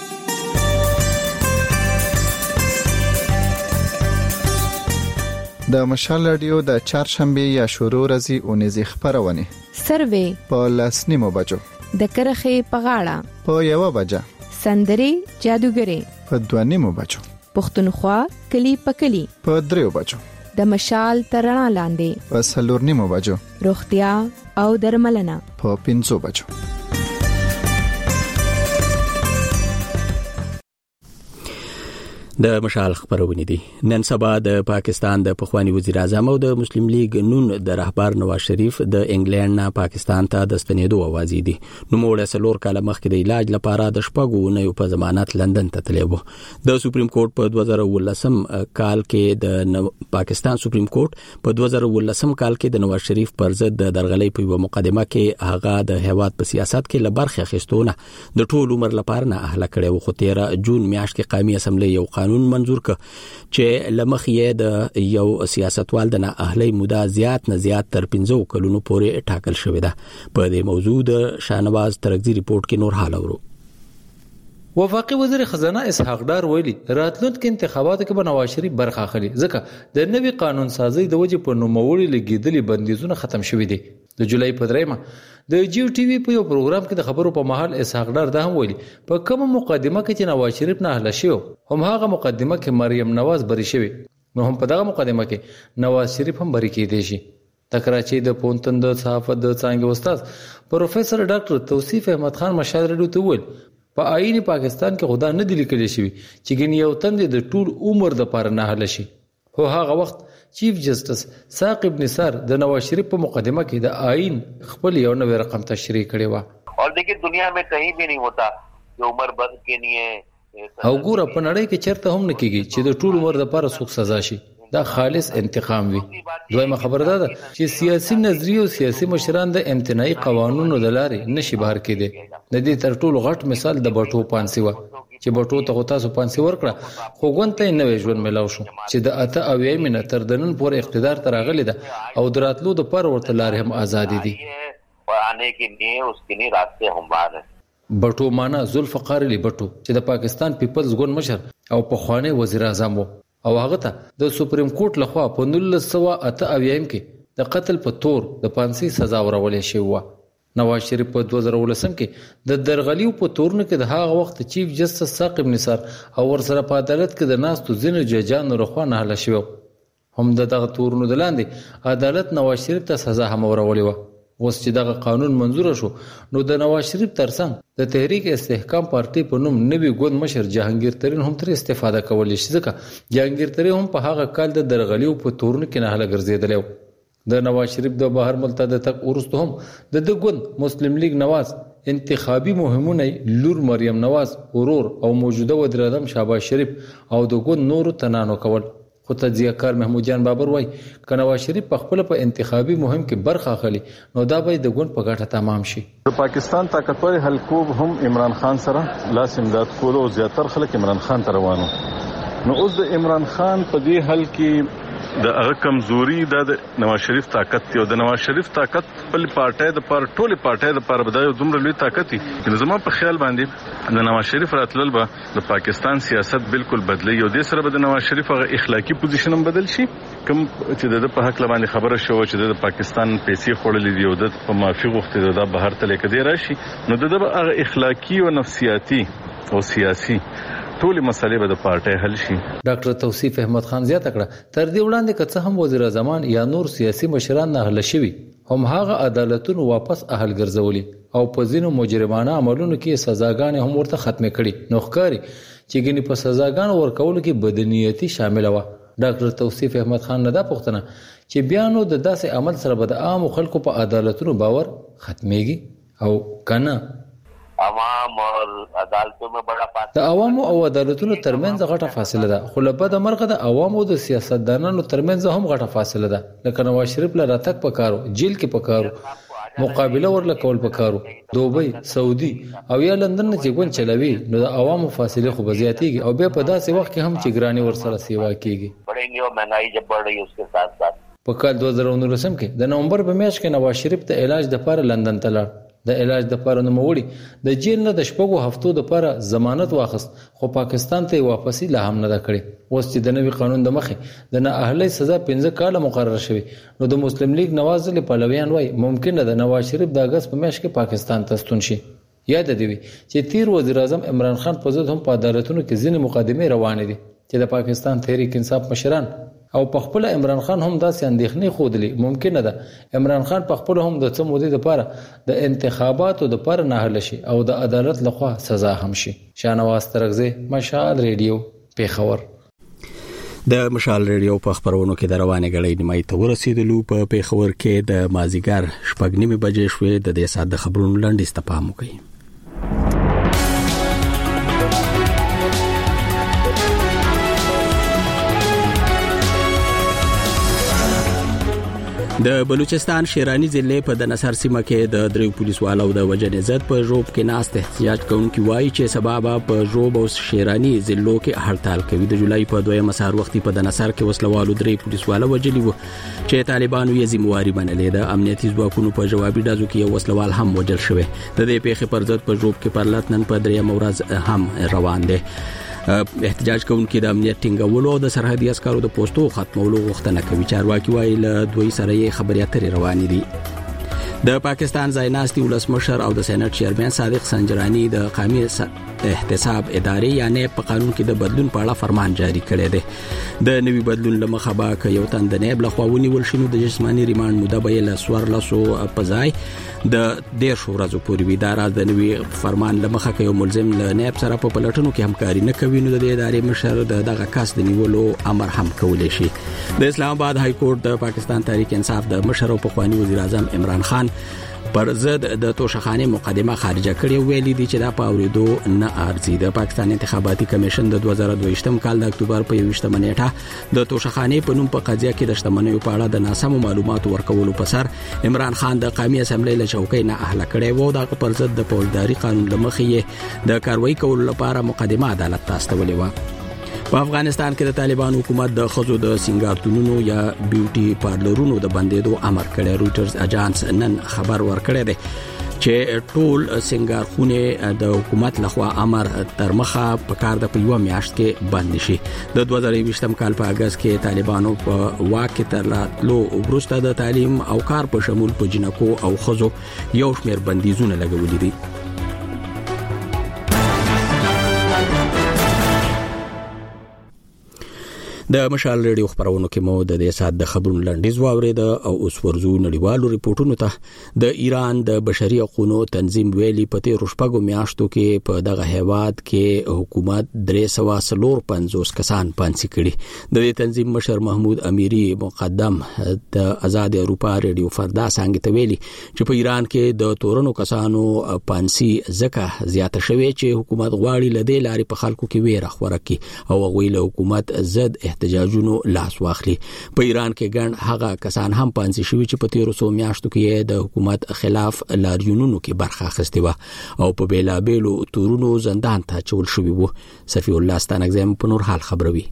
[SPEAKER 18] د مشال رادیو د چهارشنبه یا شروع ورځې اونیزې خبرونه
[SPEAKER 19] سروې
[SPEAKER 18] په لسنیمو بجو
[SPEAKER 19] د کرخې په غاړه
[SPEAKER 18] په یو بجه
[SPEAKER 19] سندري جادوګري
[SPEAKER 18] په دوانیمو بجو
[SPEAKER 19] پښتونخوا کلی په کلی
[SPEAKER 18] په دریو بجو
[SPEAKER 19] د مشال ترڼا لاندې
[SPEAKER 18] په سلورنیمو بجو
[SPEAKER 19] روغتیا او درملنه
[SPEAKER 18] په پنځو بجو.
[SPEAKER 1] د مشال خبرونه دي. نن سبا د پاکستان د پخوانی وزیر اعظم او د مسلم لیگ نون د رهبر نواز شریف د انګلند نه پاکستان ته د ستنېدو اوازې دي. نو موږ سلور کاله مخکې د علاج لپاره د شپږو نه په ضمانت لندن ته تللی و. د سپریم کورټ په دوه زره ولسم کال کې د پاکستان سپریم کورټ په دوه زره ولسم کال کې د نواز شریف پر ضد د درغلۍ په مقدمه کې هغه د هیواد په سیاست کې لبرخه خستونه د ټول عمر لپاره نه اهله کړي و. خو تیر جون میاشت کې قومي اسمبلی یو قانون منظور ک چې لمخې د یو سیاستوال د نه اهلي موده زیات نه زیات تر پنځه کلونو پورې ټاکل شوې ده. په دې موضوع د شاهنواز ترکزي ریپورت کې نور حال اورو.
[SPEAKER 20] وفاقي وزیر خزانه اسحاق ډار ویلي راتلونکي انتخاباتو کې به نواز شریف برخه اخلي ځکه د نوي قانون سازي د وجې په نوموړي لګیدلي بندیزونه ختم شوي دي. د جولای په دریمه د جیو ټي وي په یو پروګرام کې د خبرو په محل اسحاق ډار دا هم ویلي په کومه مقدمه کې چې نواز شریف نه اهله شو هم هغه مقدمه کې مریم نواز بری شوی نو هم په دغه مقدمه کې نواز شریف هم بری کېدی شي. د کراچۍ د پونتن د صحافت د څانګې استاد پروفیسور ډاکټر توصیف احمد خان مشال رډیو ته ویل په آئین پاکستان کې خدا نه دی لیکل شوی چې ګنې یو تند د ټول عمر د پاره نه اهله شي. هو هغه وخت چیف جسټس ثاقب نثار د نواز شریف په مقدمه کې د آئین خپل یو نوې رقم تشریح کړی و.
[SPEAKER 21] اور دیکھیں دنیا میں کہیں بھی نہیں ہوتا کہ عمر بر کے لیے
[SPEAKER 20] او ګوره په نړۍ کې چرته هم نه کیږي چې د ټول عمر لپاره څوک سزا شي. دا خالص انتقام وي. دویمه خبره ده چې سیاسي نظریه او سیاسي مشران د امتناعي قوانونو د لارې نشي بهر کېدي. د دې تر ټولو غټ مثال د بټو پانسی و چې بټو ته تاسو پانسی ورکړه خو ګونته نوې ژوند ملاو شو چې د اته او یې من تر دنن پورې اقتدار تر غلي ده او دراتلو د پر ورته لارې هم آزادي دي.
[SPEAKER 21] آنے کے لیے اس کے لیے راستے هموار ہیں.
[SPEAKER 20] بټو معنا ذوالفقار علی بټو چې د پاکستان پیپلز ګوند مشر او په خواني وزیر اعظم وو او هغه ته د سپریم کورټ لخوا په نولس سوه اته اویایم کې د قتل په تور د پانسی سزا ورولې شوی و. نواز شریف په دوه زره ولسم کې د درغلیو په تورنو کې د هغه وخت چیف جسټس ثاقب نثار او ورسره په عدالت کې د ناستو ځینو ججانو لخوا نه اهله شوی. هم د دغه تورنو د لاندې عدالت نواز شریف ته سزا هم ورولې و. اوس چې دغه قانون منظور شو نو د نواز شریف ترڅنګ د تحریک استحکام پارټي په نوم نوی ګوند مشر جهانگیر ترین هم تر استفاده کولی شي ځکه جهانگیر ترین هم په هغه کال د درغلیو په تورنو کې نه اهله ګرځېدلی. د نواز شریف د بهر ملک ته د تک ورسته هم د د ګوند مسلم لیگ نواز انتخابي مهمونه لور مریم نواز ورور او موجوده وزیر اعظم شهباز شریف او د ګوند نورو تنانو کول. خو تجزیه کار محمود جان بابر وای ک نواز شریف په خپل په انتخابي مهم کې برخه اخلي نو دا به د ګوند په ګټه تمام شي.
[SPEAKER 22] د پاکستان طاقتور حلقوب هم عمران خان سره لاس امداد کولو او زیاتره خلک عمران خان ته روانو. نو اوس د عمران خان په دې حل کې د هغه کمزوري د نواز شریف طاقت دی او د نواز شریف طاقت خپل پارټي د پر ټوله پارټي د پر بدایو دومره لوی طاقت دی چې زموږ په خیال باندې د نواز شریف راتلل به د پاکستان سیاست بالکل بدلی او د سره به د نواز شریف هغه اخلاقی پوزیشن هم بدل شي. کوم چې د په حق باندې خبره شو چې د پاکستان پیسې خورلې دی او د په معافي غوښتي د بهر ته لیکدي راشي نو د هغه اخلاقی او نفسیاتی او سیاسي ټول مسلې به د پارټي حل شي.
[SPEAKER 20] ډاکټر توصیف احمد خان زیاته کړه تر دې وړاندې که څه هم وزیر اعظم یا نور سیاسي مشران نه اهله شوي هم هغه عدالتونو واپس اهل ګرځولي او په ځینو مجرمانه عملونو کې سزاګانې هم ورته ختمه کړي. نو ښکاري چې ګنې په سزاګانو ورکولو کې بدنیتی شامل و. ډاکټر توصیف احمد خان نه دا پوښتنه چې بیا نو د داسې عمل سره به د عام خلکو په عدالتونو باور ختميږي او کنه
[SPEAKER 21] عوام اور عدالتوں میں بڑا فاصله
[SPEAKER 20] د عوامو او عدالتونو ترمنځ غټه فاصله ده. خو له بده مرغه د عوامو د سیاستدانانو ترمنځ هم غټه فاصله ده. لکه نواز شریف له راتګ پکارو جیل کې پکارو مقابله ورله کول پکارو دوبۍ سعودي او یا لندن چې ګون چلوي نو د عوامو فاصله خو بزیاتیږي او بیا په داسې وخت کې هم چې ګرانی ورسره سیوا کیږي.
[SPEAKER 21] بڑھیں گے مہنگائی جب بڑھ رہی ہے اس کے ساتھ ساتھ
[SPEAKER 20] په کال دوه زره نولسم کې د نومبر په میاشت کې نواز شریف ته علاج د لپاره لندن ته لاړ. د علاج د لپاره نوموړي د جیل نه د شپږو هفتو د لپاره ضمانت واخیست خو پاکستان ته واپسی لا هم نه ده کړې. اوس چې د نوي قانون د مخې د نه اهلي سزا پنځه کاله مقرر شوی نو د مسلم لیگ نواز له پلویان وای ممکن ده نواز شریف د اگست په میاشت کې پاکستان ته ستون شي. یاد دی چې تیر وزیر اعظم عمران خان په ضد هم په عدالتونو کې ځینې مقدمې روانې دي چې د پاکستان تحریک انصاف مشران او په خپل عمران خان هم داسې اندېښنې خودلې ممکن ده عمران خان په خپل هم د څه مودې لپاره د انتخاباتو د لپاره نه حل شي او د عدالت لخوا سزا هم شي. شاهنواز ترکزی مشال ریډیو پیښور.
[SPEAKER 1] د مشال ریډیو په خبرونو کې د روانه غړې نیمای ته ورسېدلو په پیښور کې د مازیګر شپږ نیمه بجې شوې د دې ساعت د خبرونو لاندې استفهام وکړي. د بلوچستان شیرانی ضلع په د نصر سیمه کې د دریو پولیسوالو د وجنې زد په ژوب کې ناست احتجاج کوونکي وایي چې سبب په ژوب او شیرانی ضلعو کې هړتال کوي. د جولای په دویم سهار وختي په د نصر کې وسلوالو درې پولیسوالو وجلي وو چې طالبانو یې ذمہواری منلې ده. امنیتي ځواکونو په جوابي ډزو کې یو وسلوال هم وجل شوی. د دې پیښې پر ضد په ژوب کې پر لاتنن په دریم ورځ هم روان دي. احتجاج کوونکي د امنیت ټینګولو او د سرحدي عسکرو د پوسټو ختمولو غوښتنه کوي. چارواکي وايي له دوی سره یې خبرې اترې روانې دي. د پاکستان ځایناستي ولسمشر او د سېنات چیرمن صادق سنجرانی د قومي احتساب ادارې یعنی په قانون کې د بدلون په اړه فرمان جاری کړی دی. د نوي بدلون لمخه به ک یو تن د نائب لخوا ونیول شنو د جسمانی ریماند موده به له سوار لاسو په ځای د ډیر شو ورځو پورې وي. دا راز د نوي فرمان لمخه ک یو ملزم له نائب سره په پلټنو کې همکاري نه کوي نو د ادارې مشر د دغه کس د نیولو امر هم کولای شي. د اسلام آباد های کورټ د پاکستان تحریک انصاف د مشر او پخوانی وزیر اعظم عمران خان پر ضد د توشخانه مقدمه خارجه کړې ویلي دي چې دا په اوریدو نه ارزي. د پاکستان انتخاباتي کمیشن د دوه زره دوه کال د اکتوبر په یوشتمه نیټه د توشخانه په نوم په قضیه کې د شتمنیو په اړه د ناسمو معلوماتو ورکولو په سر عمران خان د قومي اسمبلی له چوکۍ نه اهله کړې وو. د پر ضد د فوجداري قانون لمخې د کاروایی کولو لپاره مقدمه عدالت ته استولې و. په افغانستان کې د طالبان حکومت د خزو د سنگارتونونو یا بیوټي پارلرونو د بندیدو امر کړی. رويټرز اجانس نن خبر ورکړی دی چې ټول سنگارخونه د حکومت لخوا امر تر مخه په کار د پیو میاشت کې بند شي. د دوه زره یوولسم کال په اگست کې طالبانو په واک کې تر راتلو وروسته د تعلیم او کار په شمول په جنکو او خزو یو شمېر بندیزونه لګولې دي. د مشال ریډیو خبرونو کې مو د دې سات د خبرونو لنډیز واورید او اوس ورزو نړیوالو ریپورتونو ته. د ایران د بشري حقوقو تنظیم ویلي په تیر شپږو میاشتو کې په دغه هیواد کې حکومت درې سوه څلور پنځوس کسان پانسي کړي. د دې تنظیم مشر محمود امیری مقدم د آزاد اروپا ریډیو فردا څنګه ته ویلي چې په ایران کې د تورنو کسانو پانسي زکه زیاته شوې چې حکومت غواړي لدې لارې په خلکو کې ویره خوري او غوي له حکومت زد احتجاجونو لاس واخلي. په ایران کې ګڼ هغه کسان هم پانسي شوي چې په تیرو سو میاشتو کې د حکومت خلاف لاریونونو کې برخه اخیستې و او په بیلابیلو تورونو زندان ته چول شوي وو. صفی الله ستانګزم په نور حال خبروي.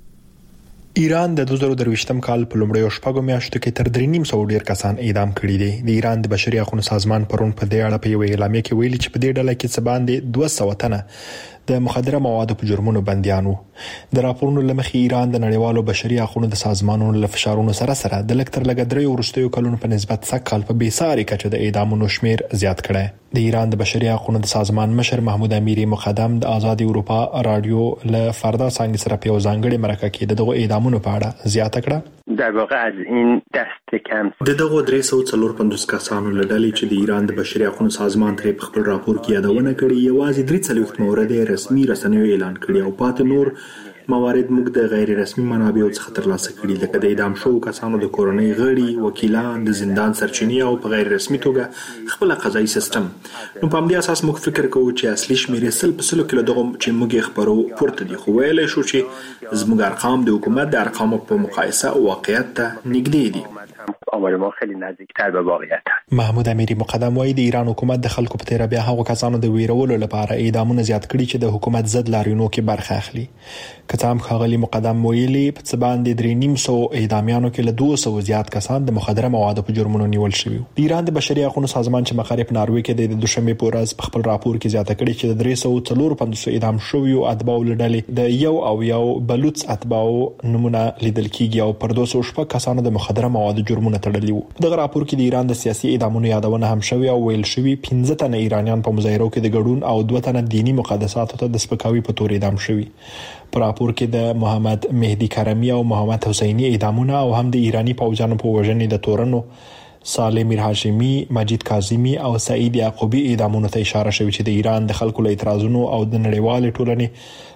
[SPEAKER 2] ایران د دوه زره درویشتم کال په لومړیو شپږو میاشتو کې تر درې نیم سوه ډیر کسان اعدام کړي دي. د ایران د بشري حقوقو سازمان پرون په دې اړه په یو اعلامیه کې ویلي چې په دې ډله کې څه باندې دوه سوه تنه د مخدره موادو په جرمونو بنديانو. د راپورونو لمخې ایران د نړیوالو بشري حقوقو د سازمانونو له فشارونو سره سره د لکتر لګدري ورستیو کلونو په نسبت سږ کال په بیساري کچه د اعدامونو شمیر زیات کړي. د ایران د بشري حقوقو د سازمان مشر محمود امیری مقدم د آزاد اروپا رادیو له فردا څنګه سره په ځانګړي مرکه کې دغه اعدامونو په اړه زیاته کړه.
[SPEAKER 5] در واقع از این دست کم
[SPEAKER 2] د دغه درې سوه څلور پنځوس کسانو لړلې چې د ایران د بشري حقوقو سازمان ته په خپل راپور کې یادونه کړې یوازې درې څلوېښت مورد رسمي رسنیو اعلان کړی او پاتې نور موارد موږ د غیر رسمي منابعو څخه ترلاسه کړي لکه د اعدام شوو کسانو د کورنۍ غړي، وکیلان، د زندان سرچینې او په غیر رسمي توګه خپل قضایي سیستم. نو په همدې اساس موږ فکر کوو چې اصلي شمیرې سل په سلو کې له دغه چې موږ خبرو پورته دي، خو ویلی شو چې زموږ ارقام د حکومت د ارقامو په مقایسه واقعیت ته نږدې دي.
[SPEAKER 5] آمار ما خیلی نزدیکتر به واقعیت است.
[SPEAKER 2] محمود امیری مقدم وایي د ایران حکومت د خلکو په تیره بیا هغو کسانو د ویرولو لپاره اعدامونه زیات کړي چې د حکومت ضد لاریونونو کې برخه اخلي. که څه هم ښاغلي مقدم ویلي په څه باندې درې نیم سوه اعدامیانو کې له دوه سوه زیات کسان د مخدره موادو په جرمونو نیول شوي. د ایران د بشري حقوقو سازمان چې مقر په ناروې کې د دوشنبې په ورځ په خپل راپور کې زیاته کړې چې د درې سوه څلور پنځوس اعدام شویو اتباعو له ډلې د یو او یو بلوڅ اتباعو نمونه لیدل کېږي او پر دوه سوه شپږ کسانو د مخدره موادو جرمونه تړلي وو. په دغه راپور کې د ایران د سیاسي اعدامونو یادونه هم شوې او ویل شوي پنځه تنه ایرانیان په مظاهرو کې د ګډون او دوه تنه دینی مقدساتو ته د سپکاوي په تور اعدام شوي. په راپور کې د محمد مهدی کرمی او محمد حسینی اعدامونه او هم د ایرانی پوځیانو په وژنې د تورنو صالح میر هاشمی، مجید کاظمی او سعید یعقوبی اعدامونو ته اشاره شوې چې د ایران د خلکو له اعتراضونو او د نړیوال ټولنې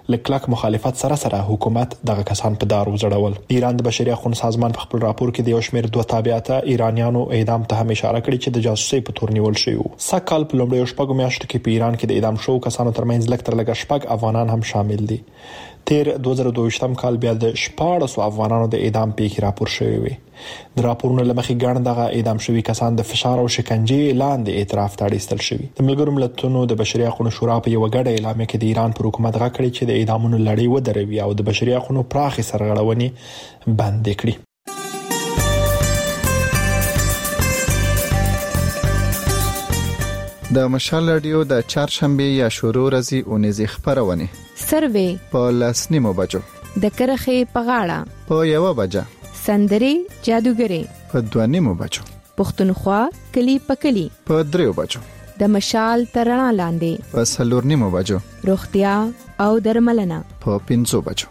[SPEAKER 2] لکلک مخالفت سره سره حکومت دغه کسان په دار وزړول. ایران د بشري حقوقو سازمان په خپل راپور کې د یو شمېر دوه تابعیته ایرانیانو اعدام ته هم اشاره کړې چې د جاسوسي په تور نیول شوی وو. سکهال په لومړیو شپږو میاشتو کې په ایران کې د اعدام شوو کسانو ترمنځ لږ تر لږه شپږ افغانان هم شامل دي. تیر دوه زره دوه ویشتم کال بیا د شپاړسو افغانانو د اعدام پیښې راپور شوې وي. د راپورونو لمخې ګڼ دغه اعدام شوي کسان د فشار او شکنجې لاندې اعتراف ته اړ ایستل شوي. د ملګرو ملتونو د بشري حقوقو شورا په یو غړډه اعلامیه کې د ایران پر حکومت غږ کړی چې د اعدامونو لړۍ ودروي او د بشري حقوقو پراخې سرغړونې بند کړي.
[SPEAKER 18] د مشال رادیو د چهارشنبه یا شروع ورځې اونیزه خبرونه
[SPEAKER 19] سروې
[SPEAKER 18] په لسنیمو بجو
[SPEAKER 19] د کرخې په غاړه
[SPEAKER 18] په یو بجه
[SPEAKER 19] سندري جادوګري
[SPEAKER 18] په دوانیمو بجو
[SPEAKER 19] پښتونخوا کلی په کلی
[SPEAKER 18] په دریو بجو
[SPEAKER 19] د مشال ترنا لاندې
[SPEAKER 18] په سلورنیمو بجو
[SPEAKER 19] روغتیا او درملنه
[SPEAKER 18] په پنځو بجو.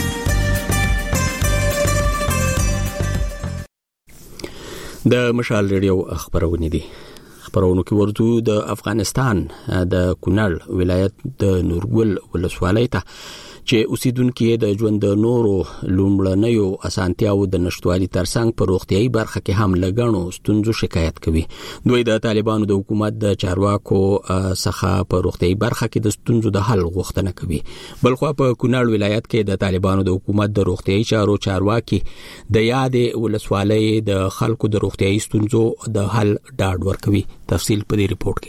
[SPEAKER 1] د مشال ریډیو خبرونه دي. خبرونو کې ورته د افغانستان د کونړ ولایت د نورګل ولسوالۍ ته چې اوسیدونکو د ژوند د نورو لومړنیو اسانتیاو د نشټوالي ترڅنګ په روغتيایي برخه کې هم لګڼو ستونزو شکایت کوي. دوی د طالبانو د حکومت د چارواکو څخه په روغتيایي برخه کې د ستونزو د حل غوښتنه کوي. بلخو په کونړ ولایت کې د طالبانو د حکومت د روغتيایي چارو چارواکي د یاد ولسوالۍ د خلکو د روغتيایي ستونزو د حل ډاډ ورکوي. تفصیل په دې ریپورت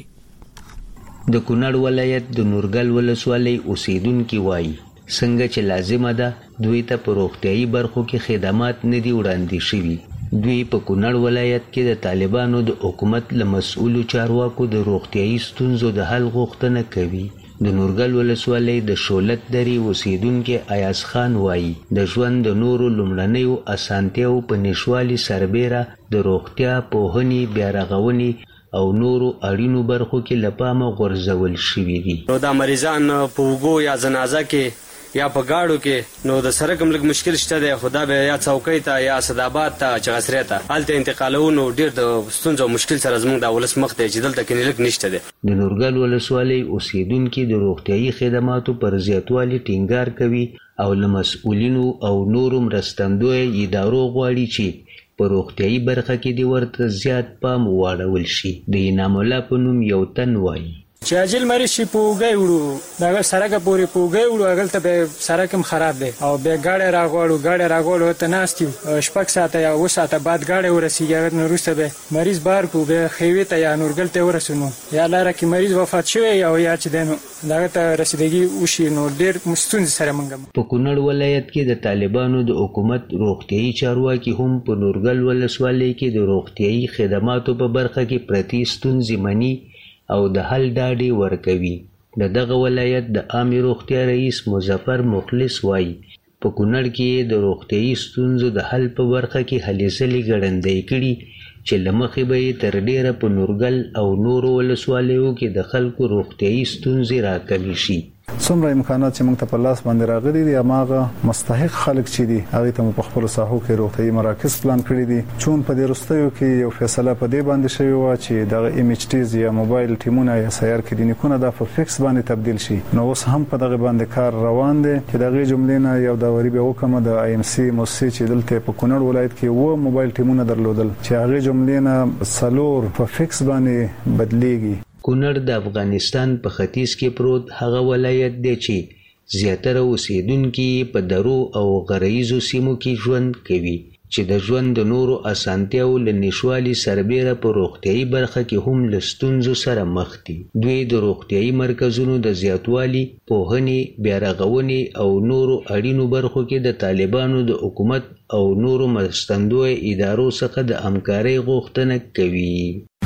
[SPEAKER 1] کې.
[SPEAKER 6] د کونړ ولایت د نورګل ولسوالۍ اوسیدونکو وایي څنګه چې لازمه ده دوی ته په روغتيایي برخو کې خدمات نه دي وړاندې شوي. دوی په کونړ ولایت کې د طالبانو د حکومت له مسؤلو چارواکو د روغتيایي ستونزو د حل غوښتنه کوي. د نورګل ولسوالۍ د شولت درې اوسیدونکو ایاز خان وایي د ژوند د نورو لومړنیو اسانتیاو په نشوالي سربېره د روغتیا پوهنې بیا رغونې او نورو اړینو برخو کې لپامه غورځول شوي دي.
[SPEAKER 8] نو دا مریضان په وګو یا جنازه کې یا په گاډو کې نو د سره کوم لږ مشکل شته دی. خدا به یا څوکۍ ته یا صدابات ته چغسرې ته الته انتقالونو ډیر د ستونزو مشکل سره زموږ د ولس مخ ته چې دلته کې لږ نشته دی.
[SPEAKER 6] د نورګل ولسوالۍ اوسیدونکو د روغتيایي خدماتو پر زیاتوالي ټینګار کوي او له مسؤلینو او نورو مرستندوی ادارو غواړي چې په روغتيایي برخه کې د ورته زیات پام واړول شي. د انعام الله په نوم یو تن وایي
[SPEAKER 23] چې اجل مریض شي پوګي وړو دا سرکه پوری پوګي وړو اګل ته به سرکم خراب دی او به گاډه راغوړو گاډه راغوړو ته ناستیو شپږ ساعته یا و ساعته بعد گاډه ورسیږي نو روسته به مریض بار کو به خوي ته یا نورګل ته ورسونو یا لاره کې مریض وفات شوی او یا چې دنو دا ته رسیدګي وشي نو ډیر مستون سره منګم.
[SPEAKER 6] په کونړ ولایت کې د طالبانو د حکومت روغتيایي چارواکي هم په نورګل ولسوالۍ کې د روغتيایي خدماتو په برخه کې پرتی ستونزې مني او د حل ډاډي ورکوي. د دغه ولایت د عامه روغتیا رئیس مظفر مخلص وایي په کونړ کې د روغتيایي ستونزو د حل په برخه کې هلې ځلې ګړندۍ کړي چې لمخې به تر ډیره په نورګل او نورو ولسوالیو کې د خلکو روغتيایي ستونزې راکمې شي.
[SPEAKER 24] څومره امکانات چې موږ ته په لاس باندې راغلي دي اماغه مستحق خلک چې دي هغه ته په خپل ساحو کې روغتيایي مراکز پلان کړی دي. چون په دې رستیو کې یو فیصله په دې باندې شوی و چې د ام ایچ ټیز یا موبایل ټیمونه یا سیار کلینیکونه د فکس باندې تبدیل شي. نو اوس هم په دغه باندې کار روان دي چې دغه جملې نه یو دا وری به وکم د آی ام سی موسسې چې دلته په کونړ ولایت کې و موبایل ټیمونه درلودل چې هغه جملې نه سلور په فکس باندې بدليږي.
[SPEAKER 6] کونړ د افغانستان په ختیځ کې پروت هغه ولایت دی چې زیاتره اوسیدونکو په درو او غرایزو سیمو کې ژوند کوي چې د ژوند د نورو اسانتیاو له نشوالي سربېره په روغتيایي برخه کې هم له ستونزو سره مخ دي. دوی د روغتيایي مرکزونو د زیاتوالي پوهنې بیا رغونې او نورو اړینو برخو کې د طالبانو د حکومت او نورو مرستندوی ادارو څخه د همکارۍ غوښتنه کوي.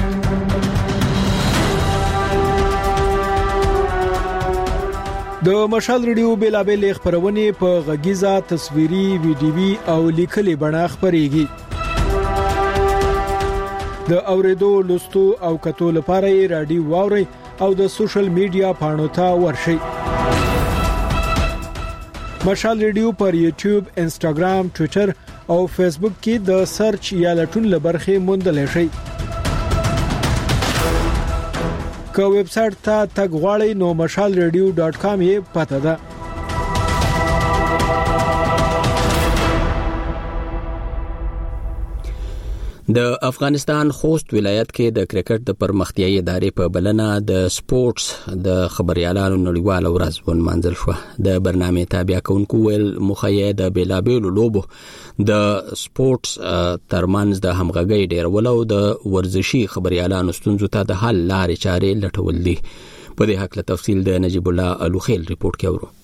[SPEAKER 25] د مشال ریډیو بیلابل خبرونه په غږیزه تصویري ویډیوي او لیکلي بڼه خبريږي. د اوریدو لوستو او کتو لپاره رادیو واوري او د سوشل میډیا پاڼو ته ورشي. مشال ریډیو پر یوټیوب، انستګرام، ټوئیټر او فیسبوک کې د سرچ یا لټون لبرخه موندل شي. که ویب سټ ته تګ غواړئ نو مشال ریډیو ډاټ کام یې پته ده.
[SPEAKER 1] د افغانستان خوست ولایت کې د کرکټ د پرمختیايي ادارې په بلنه د سپورتس د خبريالانو نړیواله ورځ ونمانځل شو. د برنامه تابع کونکو ول مخیه د بیلابېلو لوبو د سپورتس ترمنځ د همغږي ډیرولو د ورزشي خبريالانو ستونزو ته د حل لارې چارې لټول دي. په دې حق له تفصیل د نجیب الله الوخیل ریپورت کوي.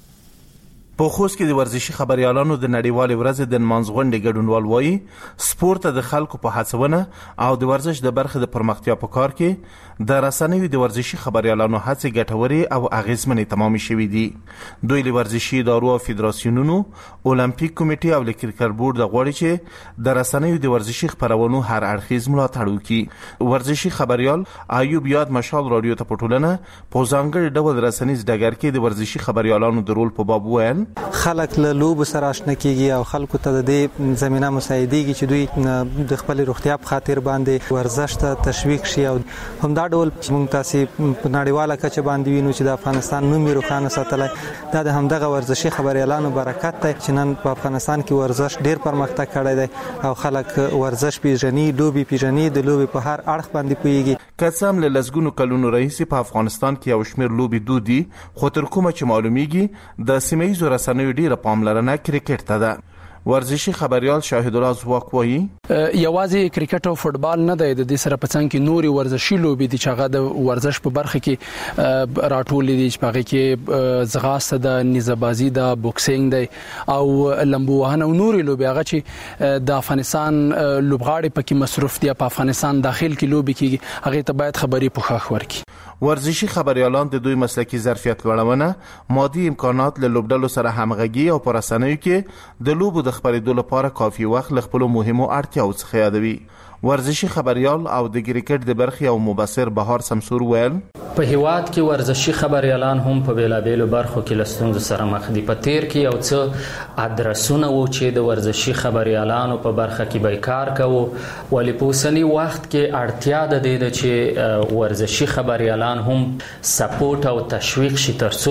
[SPEAKER 3] په خوست کې د ورزشي خبريالانو د نړیوال ورځ د منځغونډې ګډونوال وایي سپورت د خلکو په هڅونه او د ورزش د برخې د پرمختیا په کار کې د رسنیو د ورزشي خبريالانو هڅې ګټوري او اغیزمنې تمامې شوې دي. دوی له ورزشي ادارو او فدراسیونونو، اولمپیک کمیټې او کرکټ بورډ د غوړي چې د رسنیو د ورزشي خبرونو هر اړخیز ملاتړ وکړي. ورزشي خبريال ایوب یاد مشال رادیو ته پټولنه په ځانګړي ډول رسنیز ډګر کې د ورزشي خبريالانو د رول په باب ویل
[SPEAKER 7] خلک له لوب سره آشنا کیږي او خلکو ته د دې زمينه مساعدېږي چې دوی د خپل روغتیا په خاطر باندې ورزش ته تشویق شي او هم دا ډول موږ تاسو په نړیواله کچه باندې وینو چې د افغانستان نوم روښانه ساتلای دا د همدغه ورزشي خبريالانو برکت دی چې نن په افغانستان کې ورزش ډیر پرمختګ کړی دی او خلک ورزش پیژني، لوبي پیژني، د لوبي په هر اړخ باندې پوهیږي.
[SPEAKER 3] قسم له لزګونو کلونو رئیس په افغانستان کې یو شمېر لوبي دودي خو تر کومه چې معلومیږي د سیمه‌یزو رسنیو ډیره پاملرنه کرکټ ته ده. ورزشي خبريال شاهد الله زواک وایي
[SPEAKER 9] یوازې کرکټ او فوتبال نه دی، د دې سره په څنګ کې نوري ورزشي لوبي دي چې هغه د ورزش په برخه کې راټولې دي چې په هغه کې ځغاسته د نيزه‌بازي د بوکسینګ دی او لمبو وهنه او نوري لوبي هغه چې د افغانستان لوبغاړي پکې مصروف دي په افغانستان داخل کې لوبي کېږي هغه ته باید خبري پوښښ ورکړي.
[SPEAKER 3] ورزشي خبريالان د دوی مسلکي ظرفیت لوړونه، مادي امکانات له لوبډلو سره همغږي او پر رسنیو کې د لوبو د خبرېدو لپاره کافي وخت له خپل مهمو اړتیاو څخه یادوي. ورزشي خبريال او د کرکټ د برخې او مبصر بهار سمسور ویل
[SPEAKER 11] په هیواد کې ورزشي خبريالان هم په بیلابېلو برخو کې لستونزو سره مخ دي. په تیر کې یو څه ادرسونه وو چې د ورزشي خبريالانو په برخه کې بیکار کوو، ولی په اوسنی وخت کې اړتیا ده د چې ورزشي خبريالان هم سپورټ او تشویق شي ترڅو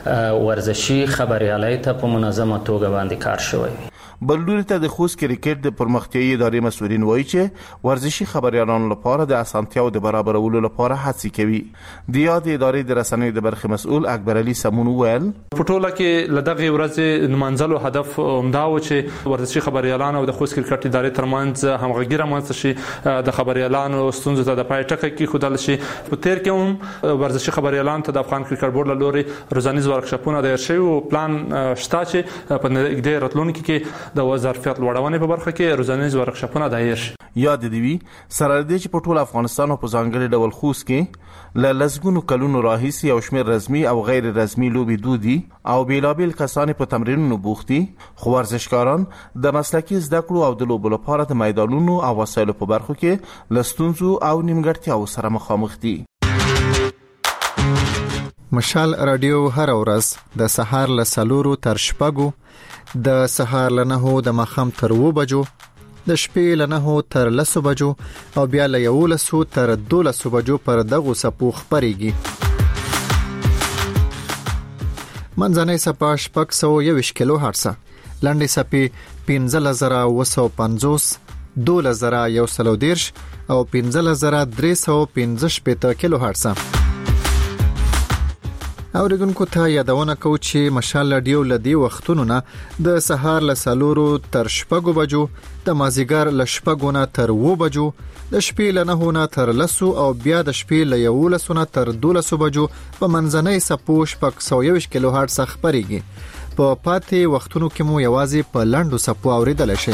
[SPEAKER 11] ورزشي خبريالۍ ته په منظمه توګه باندې کار شوی.
[SPEAKER 3] بلوري ته د خوست کرکټ د پرمختیايي ادارې مسؤلین وایي چې ورزشي خبريالانو لپاره د اسانتیاو د برابرولو لپاره هڅې کوي. د یاد ادارې د رسنیو د برخې مسؤل اکبر علي سمون ویل
[SPEAKER 13] په ټوله کې لدغه ورځ نمانځلو هدف همدا و چې ورزشي خبريالانو او د خوست کرکټ ادارې ترمنځ همغږي رامنځته شي، د خبريالانو ستونزو ته د پای ټکی کې خودل شي. په تیر کې هم ورزشي خبريالانو ته د افغان کرکټ بورډ له لوري روزانیز ورکشاپونه د شوی او پلان شته چې په نږدې راتلونکي کې د وزارت لوړونې په برخه کې روزانیز ورکشاپونه دایر شي.
[SPEAKER 3] یاد دی وی سره دې چې په ټول افغانستان او په ځانګړي ډول خوست کې ل لزګونو کلونو راهیسي او شمیر رسمي او غیر رسمي لوبي دودي او بیلابل کسان په تمرینونو بوختي، خو ورزشکاران د مسلکي زده کړو او د لوبو لپاره د میدانونو او وسایلو په برخو کې لستونزو او نیمګړتیاو سره مخامخ دي.
[SPEAKER 18] مشال رادیو هر ورځ د سهار له سلورو تر شپږو، د سهار له نهو د ماښام تر اوو بجو، د شپې له نهو تر لسو بجو او بیا له یولسو تر دولسو بجو پر دغو سپو خپرېږي. منځنۍ سپه شپږ سوه یوویشت کیلو هرڅه، لنډې سپې پنځلس زره اوه سوه پنځوس، دولس زره یو سل او دېرش او پنځلس زره درې سوه پنځه شپېته کیلو هرڅه. اوریدونکو ته یادونه کوو چې مشال رادیو لدی وختونو نه د سهار له سلورو تر شپږو بجو، د مازیګر له شپږو نه تر اوو بجو، د شپې له نهو نه تر لسو او بیا د شپې له یولسو نه تر دولسو بجو په منځنۍ سپو شپږ سوه یوویشت کیلو هرټز خپرېږي. په پاتې وختونو کې مو یوازې په لنډو سپو اوریدلی شئ.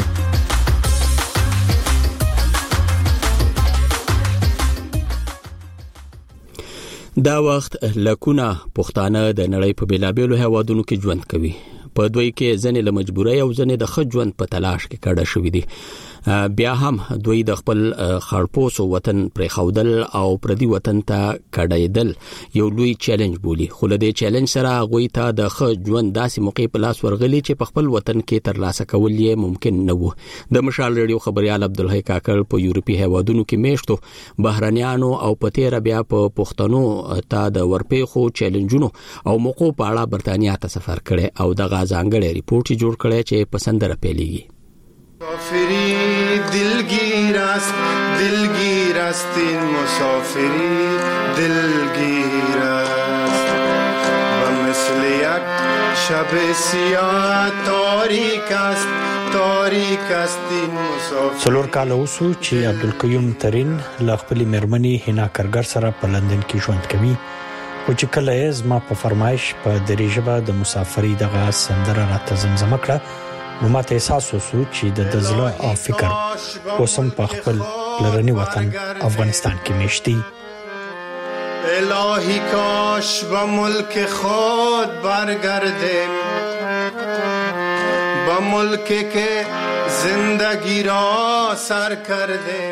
[SPEAKER 1] دا وخت لکونه پښتانه د نړۍ په بیلابېلو هیوادونو کې ژوند کوي. په دوی کې ځنې له مجبورۍ او ځنې د ښه ژوند په تلاش کې کډه شوي دي. بیا هم دوی د خپل خړپوسو وطن پرې خودل او پردي وطن ته کډایدل یو لوی چیلنج بولی. خو له دې چیلنج سره هغوی ته د ښه ژوند داسې موقع په لاس ورغلي چې په خپل وطن کې ترلاسه کول یې ممکن نه وو. د مشال رادیو خبريال عبدالحی کاکړ په یورپي هیوادونو کې میشتو بهرنیانو او په تیر بیا په پښتنو ته د ورپېخو چیلنجونو او موقعو په اړه برتانیا ته سفر کړي او دغه ځانګړی ریپورت جوړ کړي چې په سندره پیلېږي.
[SPEAKER 26] کافری
[SPEAKER 4] دلگیر است دلگیر است این مسافری دلگیر است و مثل یک شب سیاه تاریک است تاریک است این مسافری.
[SPEAKER 2] څلور کال اوسو چې عبدالقیوم ترین له خپلې مېرمنې حنا کرګر سره په لندن کې ژوند کوي او چې کله یې زما په فرمایش په دري ژبه د مسافرۍ دغه سندره راته زمزمه کړه نو ماته احساس وسو چې د دزله او فکر اوسم په خپل لرنی وطن افغانستان کې مشتي.
[SPEAKER 4] الهی کاش به ملک خود برگردیم به ملکی که زندگی را سر کردیم.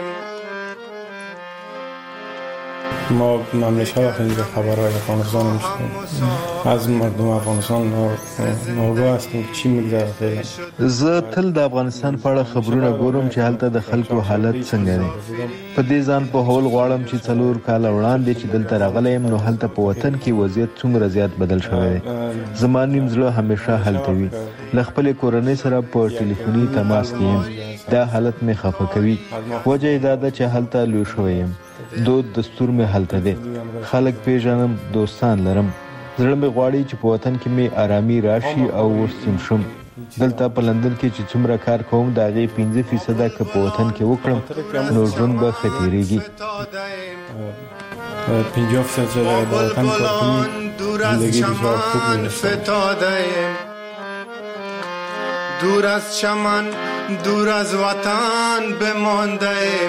[SPEAKER 10] ما مملکت خیلی خبرهای افغانستان میشنویم از مردم افغانستان ناگاه هستیم که چی میگذره فعلا.
[SPEAKER 12] زه تل د افغانستان په اړه خبرونه ګورم چې هلته د خلکو حالت څنګه دی. په دې ځان په هول غواړم چې څلور کال وړاندې چې دلته راغلم نو هلته په وطن کې وضعیت څومره زیات بدل شوی دی. زما نیم زړه همیشه هلته وي. له خپل کورنۍ سره په ټلیفوني تماس کې یم. دا حالت مې خفه کوي. وجه یې دا ده چې هلته لوی شوی یم. دود دستور مې هلته دی. خلک پیژنم، دوستان لرم. زړه مې غواړي چې په وطن کې مې آرامي راشي او وستیم شم. دلته په لندن کې چې څومره کار کوم د هغې پنځه فیصده که په وطن کې وکړم نو ژوند به ښه تېرېږي.
[SPEAKER 10] پنځه فیصده د وطن کار کوي زندګي بسیار خوب می‌رسه.
[SPEAKER 4] دور از چمن دور از وطن بمانده‌ایم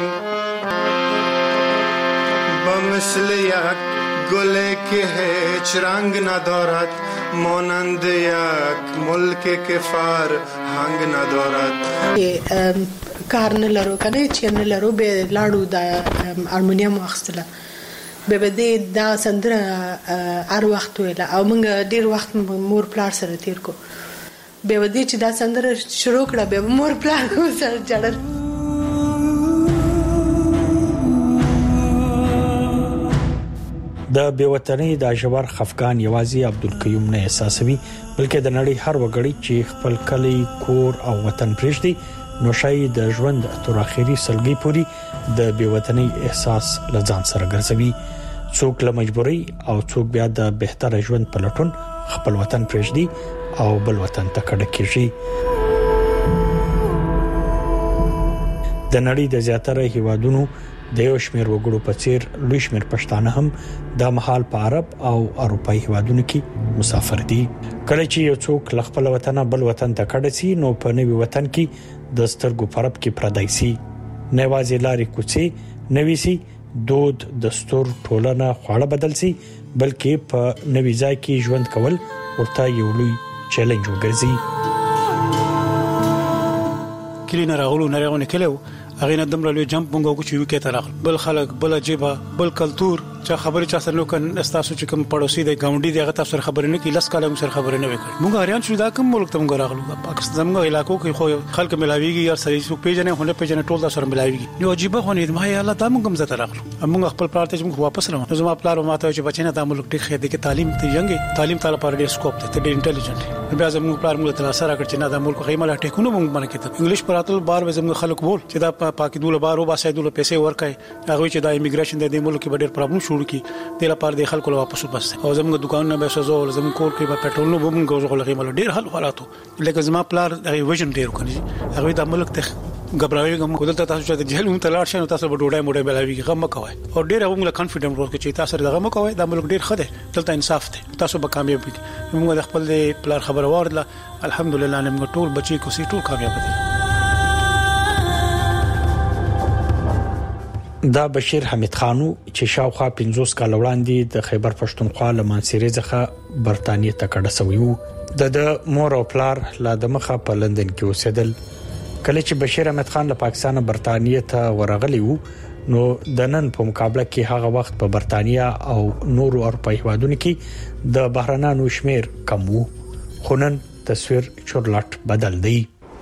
[SPEAKER 4] با مثل یک گلی که هیچ رنگ ندارد مانند یک ملک که فرهنگ ندارد.
[SPEAKER 14] کار نه لرو کنه چې نه لرو به لاړو د هارمونیم واخستله به بده دا سندره هر وخت ویله او موږ ډیر وخت مور پلار سره تیر کو به ودی چې دا سندره شروع کړه به مور پلان سره جړل.
[SPEAKER 2] د بیوطنۍ د ژور خفقان یوازې عبدالقیوم نه احساسوي بلکې د نړۍ هر وګړي چې خپل کلی کور او وطن پرېږدي نو شاید د ژوند تر اخري سلګي پوري د بیوطنۍ احساس لځان سره ګرځوي. څوک له مجبورۍ او څوک بیا د بهتر ژوند په لټون خپل وطن پرېږدي او بل وطن ته کډه کیږي. د نړۍ د زیاتره هیوادونو د یو شمېر وګړو په څیر لوی شمېر پښتانه هم د مهال په عرب او اروپایي هیوادونو کې مسافر دي. کله چې یو څوک له خپل وطن بل وطن ته کډه سي نو په نوي وطن کې د سترګو پرب کې پردای سي. نه وازي لارې کوڅې نوي سي، دود دستور ټولنه خواړه بدل سي، بلکې په نوي ځای کې ژوند کول ورته یو لوی چیلنج وګرځي.
[SPEAKER 23] کلینه راغلو نه راغونه کلو هغه نه دمر له جمپ مونږ وګ چې یو کې تراغل بل خلک بل جيبه بل کلچر چې خبرې چا سره نو کن استاسو چې کوم پړوسی د ګاونډي دغه تاسو سره خبرې نه کی لس کاله موږ سره خبرې نه وکړ. موږ هریان شو دا کوم ملک ته موږ راغلو پاکستان زموږ علاقو کې خو خلک ملاویږي یا سره څوک پیژنې هونه پیژنې ټول تاسو سره ملاویږي. یو عجیب خو نه ما یا الله تا موږ هم زته راغلو. موږ خپل پلار ته موږ واپس راو. زما پلار ماته چې بچنه د ملک ټیک خې د تعلیم ته یانګي تعلیم تعالی پر ډیر سکوپ ته ډیر انټيليجنت. بیا زموږ پلار موږ ته سره کړ چې نه د ملک خیمه لا ټیکونه موږ باندې کېته انګلیش پراتل بار زموږ خلک بول چې دا پاکي دوله بار او باسه دوله پیسې ورکای هغه چې دا ایمیګریشن د دې ملک کې ډېر پرابلم شروع کی د لپاره د خلکو له واپس وبس او زموږ دکان نه به سزو زموږ کور کې به پټرول نو بم غوږ غلغې مل ډېر حل حالاتو لکه زما پلار د ویژن ډېر کوي هغه د ملک ته غبراوي کوم کودل تاسو چې د جهل هم تلاړ شنو تاسو به ډوډۍ موډۍ بلاوي غم کوي او ډېر هغه کانفیډنٹ ورکړي چې تاسو دغه مو کوي د ملک ډېر خده دلته انصاف ته تاسو به کامیاب دي. موږ د خپل پلار خبر ورله الحمدلله موږ ټول بچي کو سي ټول کامیاب دي.
[SPEAKER 2] دا بشیر حمید خانو چې شاوخوا پنځوس کال وړاندې د خیبر پښتونخوا له مانسیري څخه برتانیې ته کډه شوی وو. د مور او پلار لا د مخه په لندن کې اوسېدل. کله چې بشیر حمید خان له پاکستان برتانیې ته ورغلی وو نو د نن په مقابله کې هغه وخت په برتانیا او نورو اروپایي هیوادونو کې د بهرنانو شمیر کم وو. خو نن تصویر چورلټ بدل دی.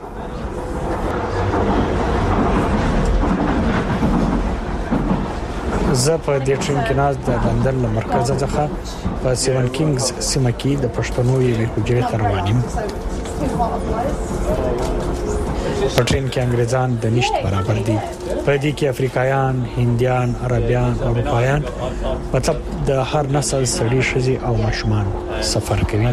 [SPEAKER 2] زه په دې ټرین کې ناز د لندن له مرکز څخه په سیون کینګز سیمه کې د پښتنو یوې حجرې ته روان یم.
[SPEAKER 24] په ټرین کې انګریزان د نشټ برابر دي. په دې کې افریقایان، هندیان، عربیان، اروپایان، مطلب د هر نسل سړي شزي او ماشومان سفر کوي.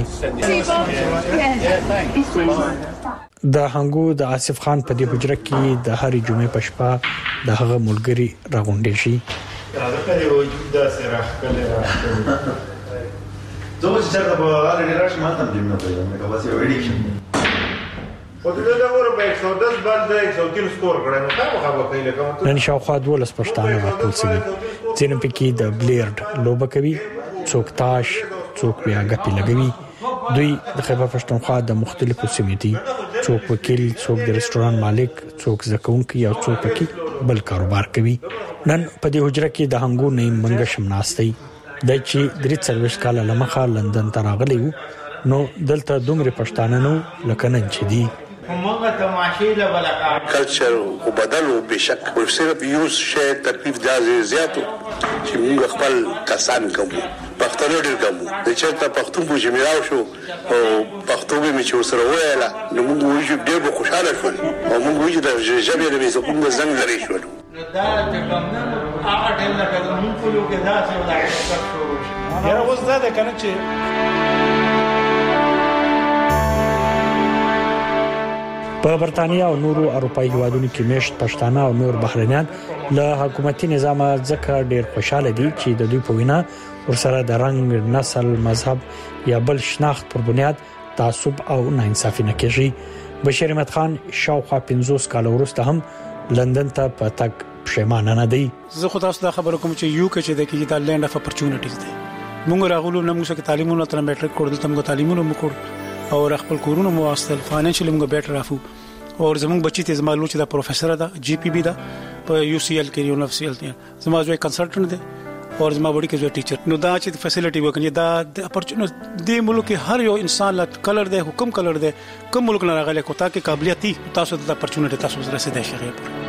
[SPEAKER 24] د هنګو د آصف خان په دې حجره کې د هرې جمعې په شپه د هغه ملګری راغونډي شي.
[SPEAKER 15] راځه یو د سره خپل راځي. زه چې څنګه په اړه ډیر راشم ماته دې نه پیدا مې کوي چې وړي شي. او دې دا ور په یک سو دس باندې یک سو تین سکور کړم نو خامخا به کوي لکه
[SPEAKER 24] نن شاوخوا دولس پښتانه راټول شوي. ځینې پکې د بلیرډ لوبه کوي، څوک تاش، څوک بیا ګپي لګوي. دوی د خیبر پښتونخوا د مختلفو سیمې دي، څوک وکیل، څوک د رستوران مالک، څوک زکونکي او څوک پکې بل کاروبار کوي. نن په دې حجره کې د هنګو نه منګه شمناستي د چې درې څلويخ کال لمخه لندن ته راغلی وو، نو دلته دومره پښتانه نو لکه نن چې دي.
[SPEAKER 15] موږ تماشې له بلکا
[SPEAKER 16] کلچر او بدل او بشک او صرف یو شی ترتیب دا زیاتو چې موږ خپل کسان کوو پښتون ډیر کوو. د چېرته پښتون په جمیراو شو او پښتو به چې سره وایلا نو موږ وایو ډیر به خوشاله شو او موږ وایو د ژبې د زکوم زنګ لري شو.
[SPEAKER 15] دا چې کوم نه هغه ډېر نه کړم موږ په یو کې دا څه وایي چې یاره اوس دا د کنه چې
[SPEAKER 24] په برتانیا او نورو اروپایي هیوادونو کې مشت پښتانه او نور بهرنیان له حکومتي نظام ځکه ډېر خوشاله دي چې د دوی په وینا ورسره د رنګ، نسل، مذهب یا بل شناخت پر بنیاد تعصب او ناانصافي نه کېږي. بشیر احمد خان شاوخوا پنځوس کال وروسته هم لندن ته په تک پښیمانه نه دی.
[SPEAKER 23] زه خو تاسو ته خبر کوم چې یو کې چې د کې د لینډ اف اپورچونټیز دی. موږ راغلو نو موږ کې تعلیمونه تر میټریک کړو، دلته موږ تعلیمونه مو کړو او خپل کورونه مو واستل، فاینانشلی موږ بیٹر رافو. او زموږ بچی ته زما لور چې دا پروفیسور ده جی پی بي ده په یو سی ال کې یونیورسيټي ده، زما ځوی کنسلټنټ ده او زما وړي کې ځوی ټیچر. نو دا چې فیسیلیټي وکړي دا د اپورچونټی د ملک کې هر یو انسان لا کلر ده، حکم کلر ده، کوم ملک نه راغلی کو تاکي قابلیت تاسو د اپورچونټی تاسو سره رسیدای شي.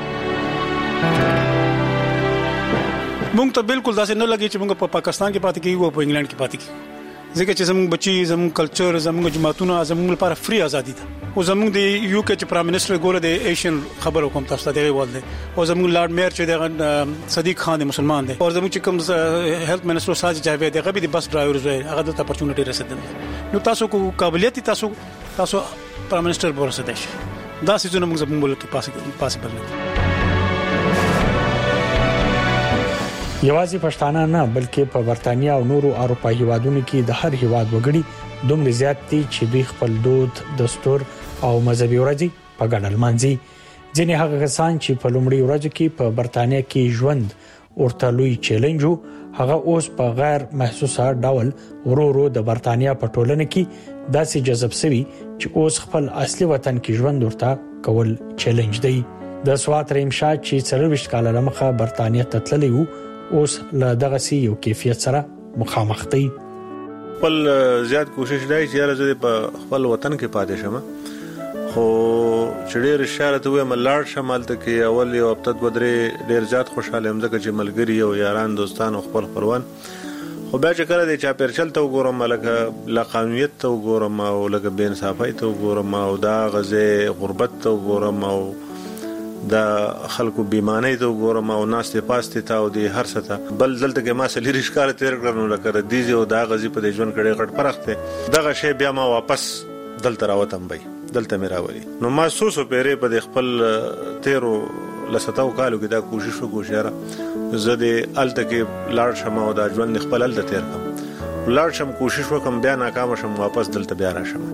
[SPEAKER 23] مونږ ته بالکل داسې نه لګي چې مونږ په پاکستان کې پاتې کیږو او په انګلند کې پاتې کیږو، ځکه چې زموږ بچي، زموږ کلچر، زموږ جماعتونه زموږ لپاره فری ازادي ده. او زموږ د یو کې چې پرائم منسٹر ګوره د ایشین خبرو کوم تاسو ته دی ول دی، او زموږ لارډ میر چې د صدیق خان مسلمان دی، او زموږ چې کوم هیلث منسٹر ساجد جاوید دی، هغه به د بس ډرایور زوی، هغه د اپورچونټی رسیدل. نو تاسو کو قابلیت تاسو تاسو پرائم منسٹر ورسېدای شي. دا څه زموږ زموږ ملک کې پاسبل نه. یوازې پښتانه نه بلکې په برتانیا او نورو اروپایي هیوادونو کې د هر هیواد وګړي دومره زیات دي چې دوی خپل دود، دستور او مذهبي ورځي په ګډه لمانځي. ځینې هغه کسان چې په لومړي ورځو کې په برتانیا کې ژوند ورته لوی چیلنج وو، هغه اوس په غیر محسوسه ډول ورو ورو د برتانیا په ټولنه کې داسې جذب شوي چې اوس خپل اصلي وطن کې ژوند ورته کول چیلنج دی. د سوات رحیم شاه چې څلوېښت کاله لمخه برتانیا ته تللی وو، اوس له دغه سی یو کیفیت سره مخامخ دی.
[SPEAKER 17] خپل زیات کوشش دی چې یاره زه په خپل وطن کې پاتې شم، خو چې ډېر اشاره ته وایم لاړ شم هلته کې اول یو هفته دوه درې ډېر زیات خوشحاله یم ځکه چې ملګري او یاران دوستان او خپل خپلوان. خو بیا چې کله د چاپېرچل ته وګورم، لکه لاقانونیت ته وګورم او لکه بې انصافۍ ته وګورم او دا غځې غربت ته وګورم او دا خلکو بیمانۍ ته وګورم او ناستې پاستې ته او د هر څه ته بل دلته کې ما څلېرویشت کاله تېر کړل، نو لکه ردیځې او دا غځي په دې ژوند کې ډېر غټ فرق دی. دغه شی بیا ما واپس دلته راوتم بی دلته مې راولي. نو ما څو څو پیرې په د خپل تیرو لساتو کالو کې دا کوشش وکړو چې یاره زه د هلته کې لاړ شم او دا ژوند خپل هلته تېر کړم، لاړ شم کوشش وکړم، بیا ناکامه شم، واپس دلته بیا راشم.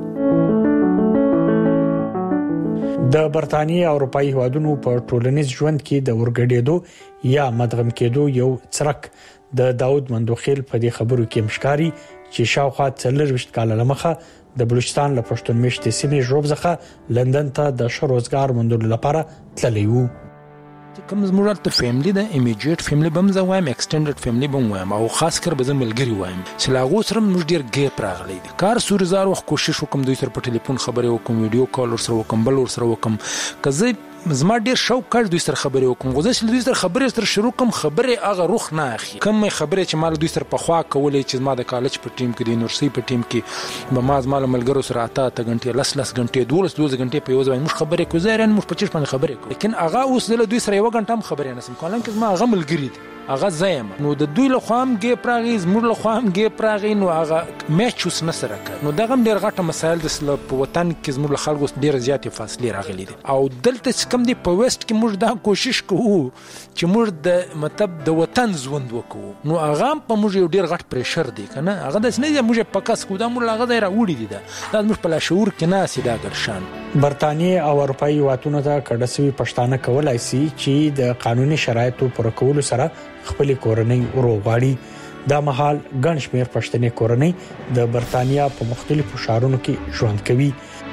[SPEAKER 24] د برتانیې او اروپایي هیوادونو په ټولنیز ژوند کې د ورګډېدو یا مدغم کېدو یو څرک د داود مندوخیل په دې خبرو کې مشکاري چې شاوخوا څلوېښت کاله لمخه د بلوچستان له پښتون میشتې سیمې ژوب څخه لندن ته د ښه روزګار موندلو لپاره تللی وو.
[SPEAKER 21] کوم زموږ ته فیملی ده، ایمیډیټ فیملی به هم وایم، ایکسټینډډ فیملی به هم وایم، او خاص کر به زه ملګري وایم چې له هغو سره موږ ډېر ګیپ راغلی دی. کار سوري زار وخت کوشش وکړم دوی سره په ټلیفون خبرې وکړم، ویډیو کال ورسره وکړم، بل ورسره وکړم. که زه زما ډیر شوق کړ دوی سره خبرې وکم غوځه چې دوی سره خبرې سره شروع کوم خبرې هغه روخ نه اخی کوم خبرې چې مال دوی سره په خوا کولې چې ما د کالج په ټیم کې د یونیورسيټي په ټیم کې به ما زما ملګرو سره اته اته غنټې لس لس غنټې دولس دولس غنټې په یو ځای موږ خبرې کوو زه رن موږ په چش باندې خبرې کوو لیکن هغه اوس د دوی سره یو غنټه هم خبرې نه سم کولم چې ما هغه ملګری دي هغه زایم نو د دوی له خام کې پراغي زموږ له خام کې پراغي نو هغه میچ اوس نه سره کوي نو دغه ډیر غټه مسایل د سل په وطن کې زموږ له خلکو ډیر زیاتې فاصله راغلي دي او دلته چې کوم دی په ویسټ کې موږ دا کوشش کوو چې موږ د مطلب د وطن ژوند وکړو نو هغه په موږ یو ډیر غټ پریشر دی کنه هغه د سنې موږ په کاس کو دا موږ هغه دی راوړي دي دا موږ په لاشعور کې نه سي دا ګرشان
[SPEAKER 5] برتانیې او اروپאי هیوادونو ته کډسوي پښتانه کولای شي چې د قانوني شرایطو پر کولو سره خپل کورنۍ وروغاړي دا مهال ګڼ شمېر پښتني کورنۍ د برتانیا په مختلفو ښارونو کې ژوند کوي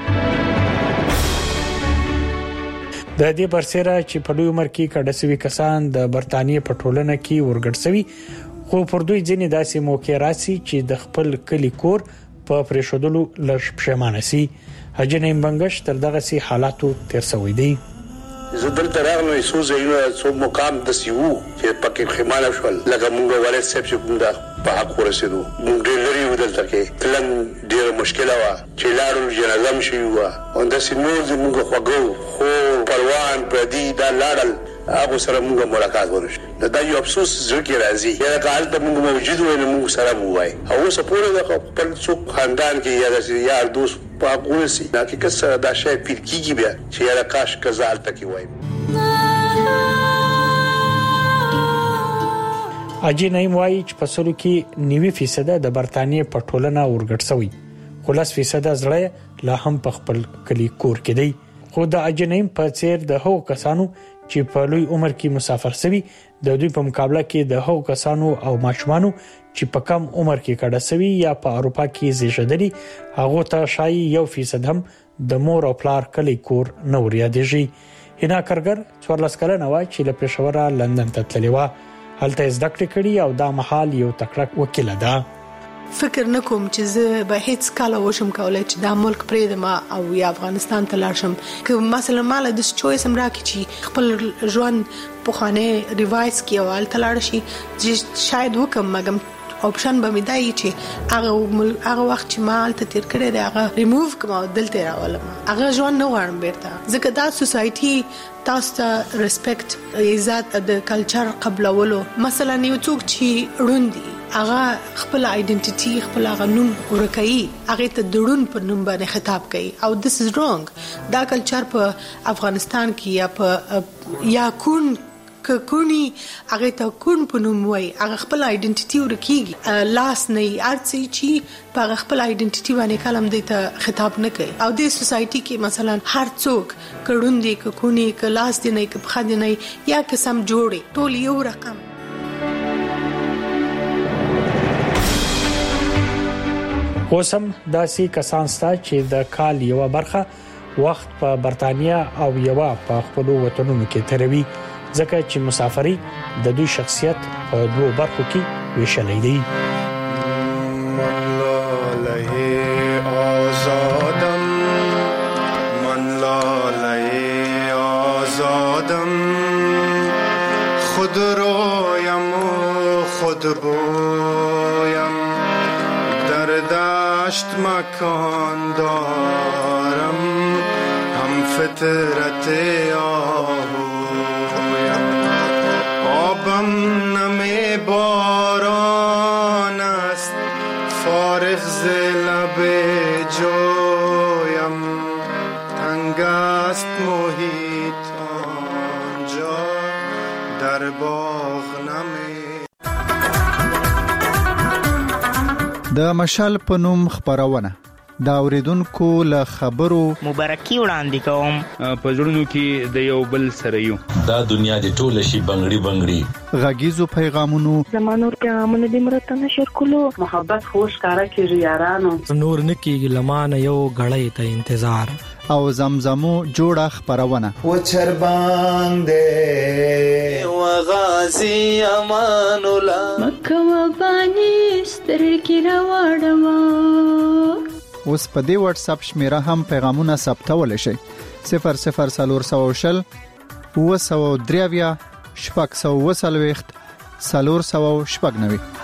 [SPEAKER 5] د دې برسره چې په لوی عمر کې کډسوي کسان د برتانیې په ټولنه کې ورګډسوي خو پر دوی ځینې داسې موقع راسي چې د خپل کلی کور په پریښودلو لږ پښیمانه سي اجنې بنگش تر دغه سي حالاتو تیر سوي دي
[SPEAKER 16] زدل تراغ نو ایسو زینو سو مقام د سیو چې پکې خیمانه شول لکه مونږ والد صاحب چې کوم دا په حق ورسېدو مونږ ډېر لري ودل تکې تلن ډېر مشکله وا چې لاړو جنازم شي وا او د سینو زمونږ خوګو خو پروان پردي دا لاړل هغه سره موږ ملاقات ورشو دا یو افسوس ځکه راځي یا کال ته موږ موجود وای نو موږ سره وای او سپوره د خپل څوک خاندان کې یا د یار دوست په قوسي دا کې کس دا شی پیر کیږي بیا چې یا کاش کزال تکي وای
[SPEAKER 5] اجي نیم وای چې په سلو کې نوي فیصد د برتانیې په ټولنه ورګټسوي خلاص فیصد زړه لا هم په خپل کلی کور کې دی خو د اجي نیم په څیر د هو کسانو چې په لوی عمر کې مسافر سوي د دوی په مقابله کې د هغو کسانو او ماشومانو چې په کم عمر کې کډه سوي یا په اروپا کې زیږیدلي هغه ته شای یو فیصد هم د مور او پلار کلی کور نه وریادېږي هینا کرګر څوارلس کلنه وای چې له پېښوره لندن ته تللی و هلته زده کړې کړې او دا مهال یو تکړه وکیل ده
[SPEAKER 14] فکر نکوم چې زه به هیڅ کله وشم کولای چې دا ملک پرېدم او یا افغانستان ته لاړ شم که مثلا مال د چويس هم راکې چې خپل ژوند په خانه ریوایز کې او ال تلاړ شي چې شاید وکم مګم اپشن به مې دی چې هغه هغه وخت چې مال ته تیر کړی دی هغه ریموو کوم او دلته راولم هغه ژوند نه غواړم بیرته ځکه دا سوسايټي تاسو ته ریسپیکټ عزت د کلچر قبلولو مثلا یو څوک چې روندي هغه خپل ائیډنټیټي خپل غنوم ورکوي هغه ته دړون په نوم باندې خطاب کوي او this is wrong دا کلچر په افغانستان کې یا په یا کون کونی هغه ته کون په نوم وای هغه خپل ائیډنټیټي ورکیږي لاس نه ارڅي چې په خپل ائیډنټیټي باندې کلم دی ته خطاب نه کوي او د سوسايټي کې مثلا هر څوک کډون دی کونی ک لاس دی نه ک بخد نه یا قسم جوړي ټول یو رقم
[SPEAKER 5] اوسم داسې کسان ستا چې د کال یو برخه وخت په برتانیا او یو په خپل وطنونو کې تروي ځکه چې مسافری د دوی شخصیت په دوه برخو کې ویشلې دي
[SPEAKER 4] من لاله آزادم من لاله آزادم خود رویم و خود بویم در دشت مکان دارم هم فطرت آهویم آبم نمی باران است فارغ ز لب جویم تنگ است محیط آنجا در باغ نمی
[SPEAKER 18] د مشال په نوم خبرونه دا اوریدونکو له خبرو
[SPEAKER 8] مبارکي وړاندې کوم
[SPEAKER 19] په ژوندونو کې د یو بل سره یو
[SPEAKER 20] دا دنیا د ټوله شي بنگړي بنگړي
[SPEAKER 18] غږیزو پیغامونو
[SPEAKER 22] زمانور پیغامونه د مرته نشر کولو محبت خوش کارا کې یارانو
[SPEAKER 26] نور نکیږي لمانه یو غړې ته انتظار
[SPEAKER 18] او زمزمو جوړه خبرونه
[SPEAKER 4] و چر باندې
[SPEAKER 22] و غازی امان الله مکه و بانی ستر کی راوړم
[SPEAKER 18] اوس په دې واتس اپ شمیره هم پیغامونه ثبتول شي صفر صفر سلور سو شل و سو دریاویا شپږ سو وسلويخت سلور سو شپږ نوي